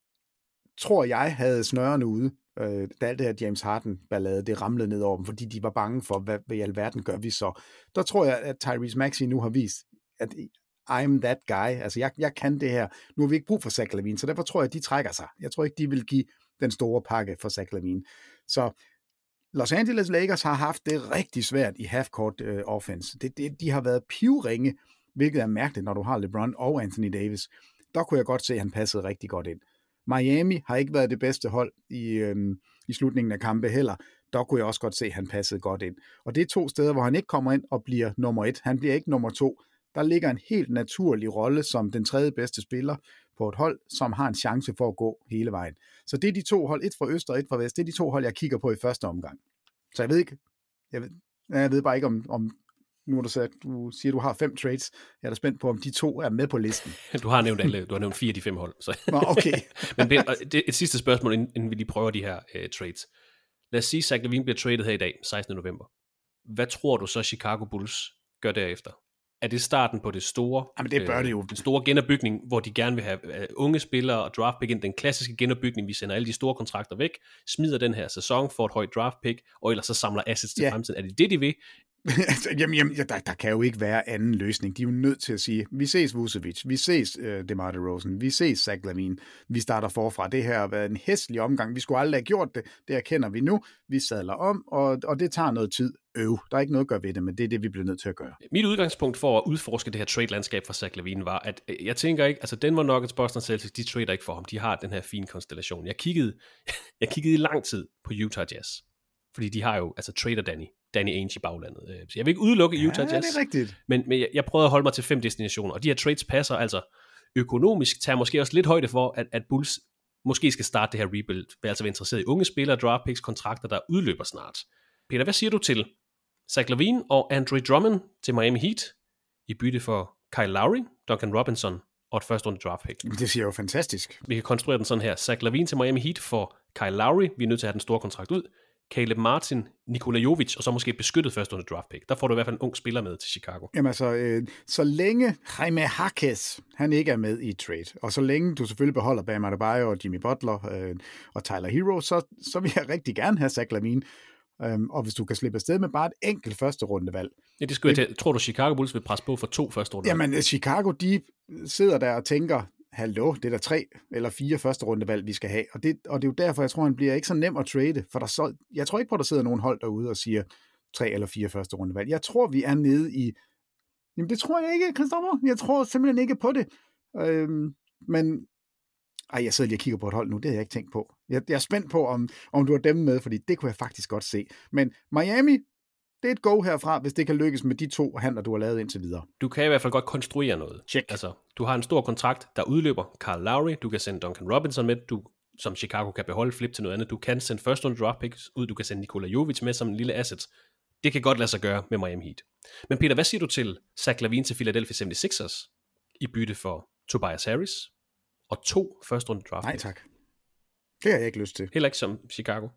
tror jeg, havde snørene ude, øh, da alt det her James Harden-ballade, det ramlede ned over dem, fordi de var bange for, hvad, hvad i alverden gør vi så. Der tror jeg, at Tyrese Maxey nu har vist, at I'm that guy. Altså, jeg, jeg kan det her. Nu har vi ikke brug for Zach LaVine, så derfor tror jeg, at de trækker sig. Jeg tror ikke, de vil give den store pakke for Zach LaVine. Så Los Angeles Lakers har haft det rigtig svært i half-court uh, offense. Det, det, de har været pivringe, hvilket er mærkeligt, når du har LeBron og Anthony Davis. Der kunne jeg godt se, at han passede rigtig godt ind. Miami har ikke været det bedste hold i, øhm, i slutningen af kampe heller. Der kunne jeg også godt se, at han passede godt ind. Og det er to steder, hvor han ikke kommer ind og bliver nummer et. Han bliver ikke nummer to. Der ligger en helt naturlig rolle som den tredje bedste spiller på et hold, som har en chance for at gå hele vejen. Så det er de to hold, et fra øst og et fra vest, det er de to hold, jeg kigger på i første omgang. Så jeg ved ikke, jeg ved, jeg ved bare ikke, om, om nu har du sagt, du siger, du har fem trades. Jeg er da spændt på, om de to er med på listen. Du har nævnt alle, du har nævnt fire af de fem hold. Så. Nå, okay. Men det er et sidste spørgsmål, inden vi lige prøver de her uh, trades. Lad os sige, at Zach LaVine bliver traded her i dag, sekstende november. Hvad tror du så, Chicago Bulls gør derefter? Er det starten på det store, Jamen, det bør det jo. Øh, den store genopbygning, hvor de gerne vil have uh, unge spillere og draft pick ind, den klassiske genopbygning, vi sender alle de store kontrakter væk, smider den her sæson for et højt draft pick, og ellers så samler assets til yeah. fremtiden. Er det det, de vil? jamen, jamen der, der kan jo ikke være anden løsning. De er jo nødt til at sige, vi ses Vucevic, vi ses uh, DeMar DeRozan, vi ses Zach LaVine, vi starter forfra. Det her har været en hæslig omgang. Vi skulle aldrig have gjort det. Det erkender vi nu. Vi sadler om, og, og det tager noget tid. Øv, der er ikke noget at gøre ved det, men det er det, vi bliver nødt til at gøre. Mit udgangspunkt for at udforske det her trade-landskab for Zach LaVine var, at jeg tænker ikke, altså Denver Nuggets, Boston Celtics, de trader ikke for ham. De har den her fine konstellation. Jeg kiggede, jeg kiggede i lang tid på Utah Jazz, fordi de har jo, altså trader Danny, Danny Ainge i baglandet. Så jeg vil ikke udelukke ja, Utah Jazz. Det er rigtigt. Men, men jeg, jeg prøvede at holde mig til fem destinationer, og de her trades passer altså økonomisk, tager måske også lidt højde for, at, at Bulls måske skal starte det her rebuild, vil altså være interesseret i unge spillere, draft picks, kontrakter, der udløber snart. Peter, hvad siger du til Zach LaVine og Andre Drummond til Miami Heat i bytte for Kyle Lowry, Duncan Robinson og et første runde draft pick? Det siger jo fantastisk. Vi kan konstruere den sådan her. Zach LaVine til Miami Heat for Kyle Lowry. Vi er nødt til at have den store kontrakt ud. Caleb Martin, Nikola Jovic, og så måske beskyttet første runde draft pick. Der får du i hvert fald en ung spiller med til Chicago. Jamen altså, øh, så længe Jaime Jaquez, han ikke er med i trade, og så længe du selvfølgelig beholder Bam Adebayo og Jimmy Butler øh, og Tyler Hero, så, så vil jeg rigtig gerne have Zach LaVine. Um, og hvis du kan slippe afsted med bare et enkelt første rundevalg. Ja, det skulle jeg til. Tror du, Chicago Bulls vil presse på for to første rundevalg? Jamen, Chicago, de sidder der og tænker, hallo, det er der tre eller fire første rundevalg, vi skal have. Og det, og det er jo derfor, jeg tror, han bliver ikke så nem at trade. For der så, jeg tror ikke på, at der sidder nogen hold derude og siger tre eller fire første rundevalg. Jeg tror, vi er nede i... Jamen, det tror jeg ikke, Christoffer. Jeg tror simpelthen ikke på det. Øhm, men... Ej, jeg sidder lige og kigger på et hold nu, det har jeg ikke tænkt på. Jeg, jeg er spændt på, om, om du har dem med, fordi det kunne jeg faktisk godt se. Men Miami, det er et go herfra, hvis det kan lykkes med de to handler, du har lavet indtil videre. Du kan i hvert fald godt konstruere noget. Check. Altså, du har en stor kontrakt, der udløber. Kyle Lowry, du kan sende Duncan Robinson med, du, som Chicago kan beholde, flip til noget andet. Du kan sende first round draft picks ud, du kan sende Nikola Jovic med som en lille asset. Det kan godt lade sig gøre med Miami Heat. Men Peter, hvad siger du til Zach LaVine til Philadelphia seventy-sixers i bytte for Tobias Harris og to første runde draft picks? Nej tak. Det har jeg ikke lyst til. Heller ikke som Chicago?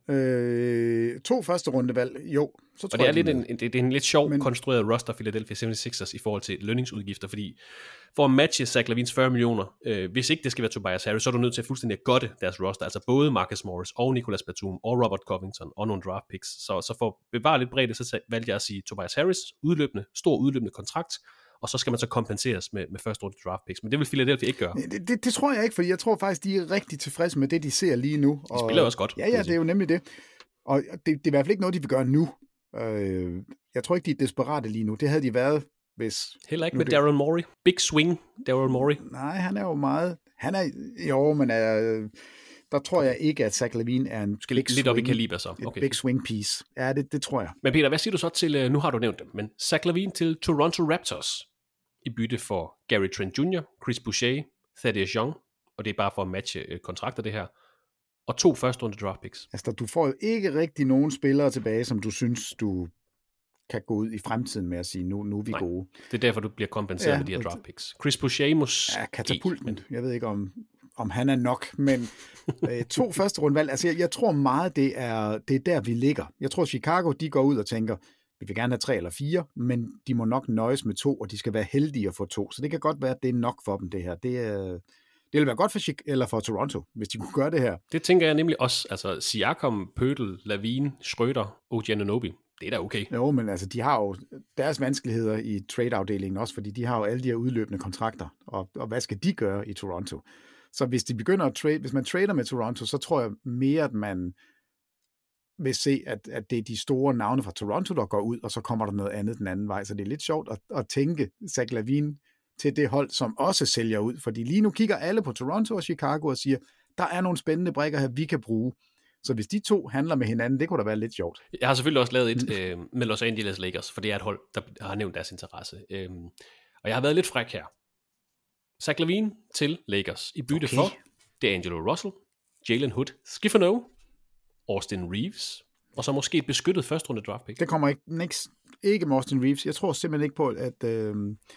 Øh, to første rundevalg, jo. Så tror og det er, jeg, lidt en, det, det er en lidt sjov men... konstrueret roster Philadelphia seventy-sixers i forhold til lønningsudgifter, fordi for at matche Zach LaVines fyrre millioner, øh, hvis ikke det skal være Tobias Harris, så er du nødt til at fuldstændig at godte deres roster, altså både Marcus Morris og Nicolas Batum og Robert Covington og nogle draft picks. Så, så for at bevare lidt bredde, så valgte jeg at sige Tobias Harris, udløbende, stor udløbende kontrakt, og så skal man så kompenseres med, med første runde draft picks. Men det vil Philadelphia ikke gøre. Det, det, det tror jeg ikke, fordi jeg tror faktisk, de er rigtig tilfredse med det, de ser lige nu. De spiller og, også godt. Ja, ja, det er jo nemlig det. Og det, det er i hvert fald ikke noget, de vil gøre nu. Øh, jeg tror ikke, de er desperate lige nu. Det havde de været, hvis... Heller ikke med det... Daryl Morey. Big swing, Daryl Morey. Nej, han er jo meget... Han er... Jo, men er... Der tror jeg ikke, at Zach LaVine er en Skal big lidt swing, op i kaliber så. Okay. Big swing piece. Ja, det, det tror jeg. Men Peter, hvad siger du så til... Nu har du nævnt dem, men Zach LaVine til Toronto Raptors i bytte for Gary Trent junior, Chris Boucher, Thaddeus Young, og det er bare for at matche kontrakter det her, og to første runde draft picks. Altså, du får jo ikke rigtig nogen spillere tilbage, som du synes, du kan gå ud i fremtiden med at sige, nu, nu er vi Nej, gode. Det er derfor, du bliver kompenseret ja, med de her draft picks. Chris Boucher måske... Ja, katapulten. Men... Jeg ved ikke, om, om han er nok, men øh, to første rundevalg, altså jeg, jeg tror meget, det er, det er der, vi ligger. Jeg tror, Chicago, de går ud og tænker, vi vil gerne have tre eller fire, men de må nok nøjes med to, og de skal være heldige at få to. Så det kan godt være, at det er nok for dem, det her. Det, er, det vil være godt for, Chicago, eller for Toronto, hvis de kunne gøre det her. Det tænker jeg nemlig også. Altså, Siakam, Pøtl, Lavine, Schröder og Giannonobi. Det er da okay. Jo, men altså, de har jo deres vanskeligheder i trade-afdelingen også, fordi de har jo alle de her udløbende kontrakter, og, og hvad skal de gøre i Toronto? Så hvis de begynder at trade, hvis man trader med Toronto, så tror jeg mere, at man vil se, at, at det er de store navne fra Toronto, der går ud, og så kommer der noget andet den anden vej. Så det er lidt sjovt at, at tænke Zach LaVine til det hold, som også sælger ud, fordi lige nu kigger alle på Toronto og Chicago og siger, der er nogle spændende brikker her, vi kan bruge. Så hvis de to handler med hinanden, det kunne da være lidt sjovt. Jeg har selvfølgelig også lavet et øh, med Los Angeles Lakers, for det er et hold, der har nævnt deres interesse. Øhm, og jeg har været lidt fræk her. Zach LaVine til Lakers i bytte okay. for D'Angelo Russell, Jalen Hood Schifino, Austin Reeves, og så måske et beskyttet første runde draft pick. Det kommer ikke, ikke med Austin Reeves. Jeg tror simpelthen ikke på, at, øh,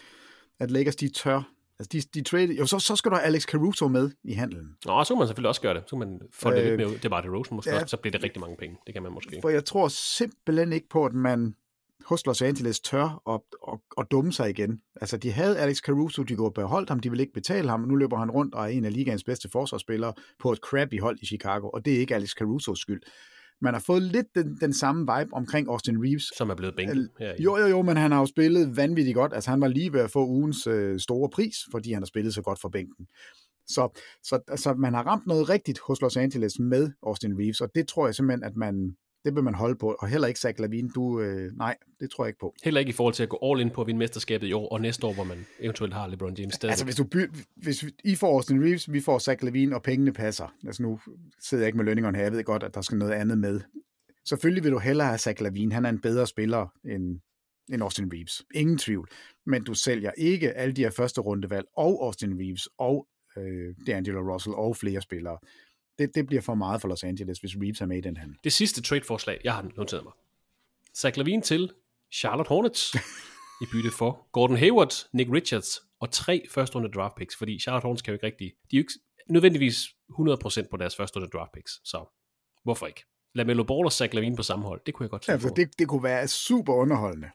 at Lakers de tør. Altså de, de trade, jo, så, så skal du have Alex Caruso med i handelen. Nå, så kan man selvfølgelig også gøre det. Så kan man få øh, det lidt mere ud. Det var det Rosen måske, ja, så bliver det rigtig mange penge. Det kan man måske. For jeg tror simpelthen ikke på, at man hos Los Angeles tør at, at, at dumme sig igen. Altså, de havde Alex Caruso, de kunne beholde ham, de ville ikke betale ham, nu løber han rundt og er en af ligaens bedste forsvarsspillere på et crappy hold i Chicago, og det er ikke Alex Carusos skyld. Man har fået lidt den, den samme vibe omkring Austin Reeves. Som er blevet bænket. Jo, jo, jo, men han har jo spillet vanvittigt godt. Altså, han var lige ved at få ugens øh, store pris, fordi han har spillet så godt for bænken. Så, så altså, man har ramt noget rigtigt hos Los Angeles med Austin Reeves, og det tror jeg simpelthen, at man det vil man holde på, og heller ikke Zach LaVine, du, øh, nej, det tror jeg ikke på. Heller ikke i forhold til at gå all in på at vinde mesterskabet i år, og næste år, hvor man eventuelt har LeBron James stadig. Altså hvis, du by, hvis I får Austin Reeves, vi får Zach LaVine, og pengene passer. Altså nu sidder jeg ikke med lønningerne her, jeg ved godt, at der skal noget andet med. Selvfølgelig vil du hellere have Zach LaVine, han er en bedre spiller end, end Austin Reeves. Ingen tvivl. Men du sælger ikke alle de her første rundevalg, og Austin Reeves, og øh, D'Angelo Russell, og flere spillere. Det, det bliver for meget for Los Angeles, hvis Reeves er med i den handel. Det sidste trade-forslag, jeg har noteret mig. Zach LaVine til Charlotte Hornets i bytte for Gordon Hayward, Nick Richards og tre første runde draft picks, fordi Charlotte Hornets kan jo ikke rigtig, de er jo ikke nødvendigvis hundrede procent på deres første runde draft picks, så hvorfor ikke? LaMelo Ball og Zach LaVine på samme hold, det kunne jeg godt tænke ja, det, det kunne være super underholdende.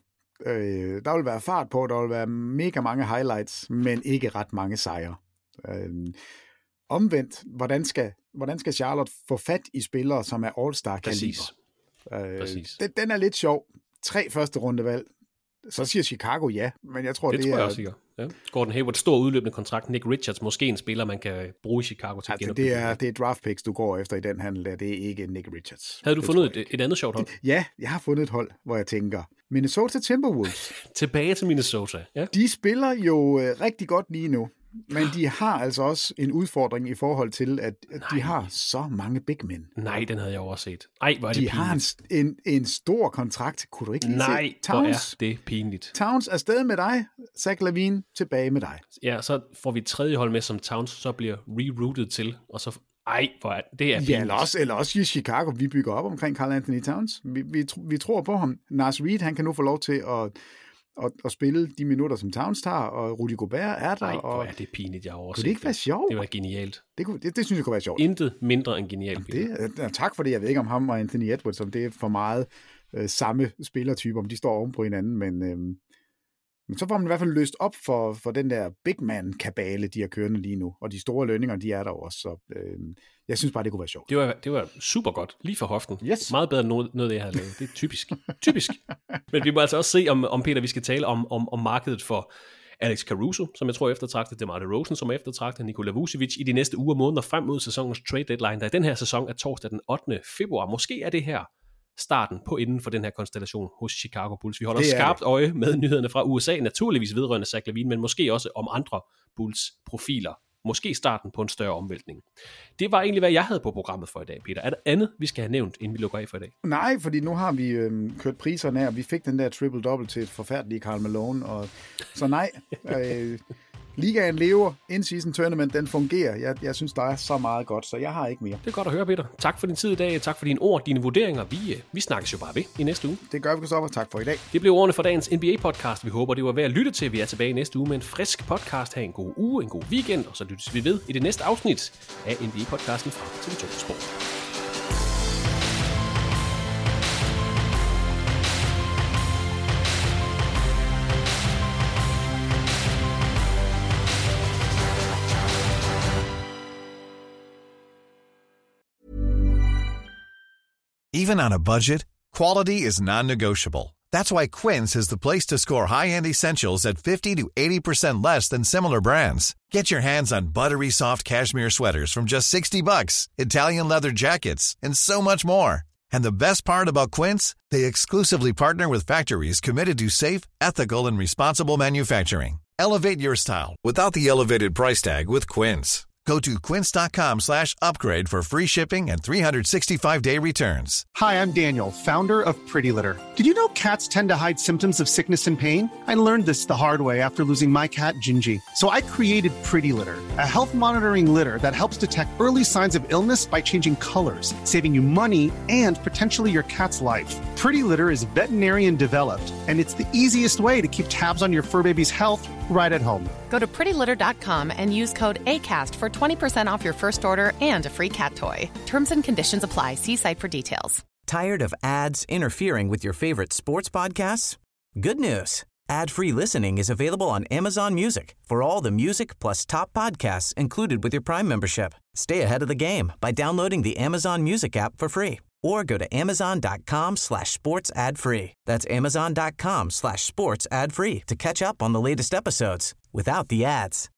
Øh, der vil være fart på, der vil være mega mange highlights, men ikke ret mange sejre. Øh, Omvendt, hvordan skal, hvordan skal Charlotte få fat i spillere, som er all-star-kaliber? Øh, den, den er lidt sjov. Tre første rundevalg. Så siger Chicago ja, men jeg tror, det, det det tror er... jeg også, siger. Ja. Gordon Hayward, stor udløbende kontrakt. Nick Richards, måske en spiller, man kan bruge i Chicago til altså, det er, det er draft picks, du går efter i den handel der. Det er ikke Nick Richards. Havde du det fundet et, et andet sjovt hold? Ja, jeg har fundet et hold, hvor jeg tænker, Minnesota Timberwolves. Tilbage til Minnesota, ja. De spiller jo øh, rigtig godt lige nu. Men de har altså også en udfordring i forhold til, at Nej. de har så mange big men. Nej, den havde jeg overset. Ej, hvor er det de pinligt. har en, en, en stor kontrakt. Kunne du ikke lige Nej, se? Nej, hvor er det pinligt. Towns er stadig med dig. Zach LaVine tilbage med dig. Ja, så får vi et tredje hold med, som Towns så bliver rerouted til, og så... Ej, hvor er det er pinligt. Ja, eller også, eller også i Chicago, vi bygger op omkring Karl Anthony Towns. Vi, vi, vi tror på ham. Nars Reed, han kan nu få lov til at... Og, og spille de minutter, som Towns tager, og Rudy Gobert er der. Nej, og... hvor er det pinligt, jeg har overset. Kunne det ikke være sjovt? Det var genialt. Det, kunne, det, det synes jeg kunne være sjovt. Intet mindre end genialt. Det, ja, tak for det. Jeg ved ikke om ham og Anthony Edwards, om det er for meget øh, samme spillertyper, om de står oven på hinanden, men, øh, men så får man i hvert fald løst op for, for den der big man-kabale, de har kørende lige nu, og de store lønninger, de er der også, så øh, jeg synes bare, det kunne være sjovt. Det var, det var super godt, lige for hoften. Yes. Meget bedre end noget, noget, jeg har lavet. Det er typisk. typisk. Men vi må altså også se, om, om Peter, vi skal tale om, om, om markedet for Alex Caruso, som jeg tror er eftertragtet, DeMar DeRozan, som er eftertragtet, Nikola Vucevic i de næste uger og måneder frem mod sæsonens trade deadline, der i den her sæson er torsdag den ottende februar. Måske er det her starten på inden for den her konstellation hos Chicago Bulls. Vi holder skarpt det. øje med nyhederne fra U S A, naturligvis vedrørende Zach LaVine, men måske også om andre Bulls profiler. Måske starten på en større omvæltning. Det var egentlig, hvad jeg havde på programmet for i dag, Peter. Er der andet, vi skal have nævnt, inden vi lukker af for i dag? Nej, fordi nu har vi øh, kørt priserne af, og vi fik den der triple-double til et forfærdeligt Karl Malone, og så nej, øh, ligaen lever, in-season tournament, den fungerer. Jeg, jeg synes, der er så meget godt, så jeg har ikke mere. Det er godt at høre, Peter. Tak for din tid i dag, tak for dine ord, dine vurderinger. Vi, vi snakkes jo bare ved i næste uge. Det gør vi, Kristoffer. Tak for i dag. Det blev ordene for dagens N B A-podcast. Vi håber, det var værd at lytte til. Vi er tilbage næste uge med en frisk podcast. Ha' en god uge, en god weekend, og så lyttes vi ved i det næste afsnit af N B A-podcasten fra T V to Sport. Even on a budget, quality is non-negotiable. That's why Quince is the place to score high-end essentials at fifty to eighty percent less than similar brands. Get your hands on buttery soft cashmere sweaters from just sixty bucks, Italian leather jackets, and so much more. And the best part about Quince, they exclusively partner with factories committed to safe, ethical, and responsible manufacturing. Elevate your style without the elevated price tag with Quince. Go to quince.com slash upgrade for free shipping and three sixty-five day returns. Hi, I'm Daniel, founder of Pretty Litter. Did you know cats tend to hide symptoms of sickness and pain? I learned this the hard way after losing my cat, Gingy. So I created Pretty Litter, a health monitoring litter that helps detect early signs of illness by changing colors, saving you money and potentially your cat's life. Pretty Litter is veterinarian developed, and it's the easiest way to keep tabs on your fur baby's health right at home. Go to pretty litter dot com and use code ACAST for twenty percent off your first order and a free cat toy. Terms and conditions apply. See site for details. Tired of ads interfering with your favorite sports podcasts? Good news. Ad-free listening is available on Amazon Music for all the music plus top podcasts included with your Prime membership. Stay ahead of the game by downloading the Amazon Music app for free or go to amazon.com slash sports ad free. That's amazon.com slash sports ad free to catch up on the latest episodes without the ads.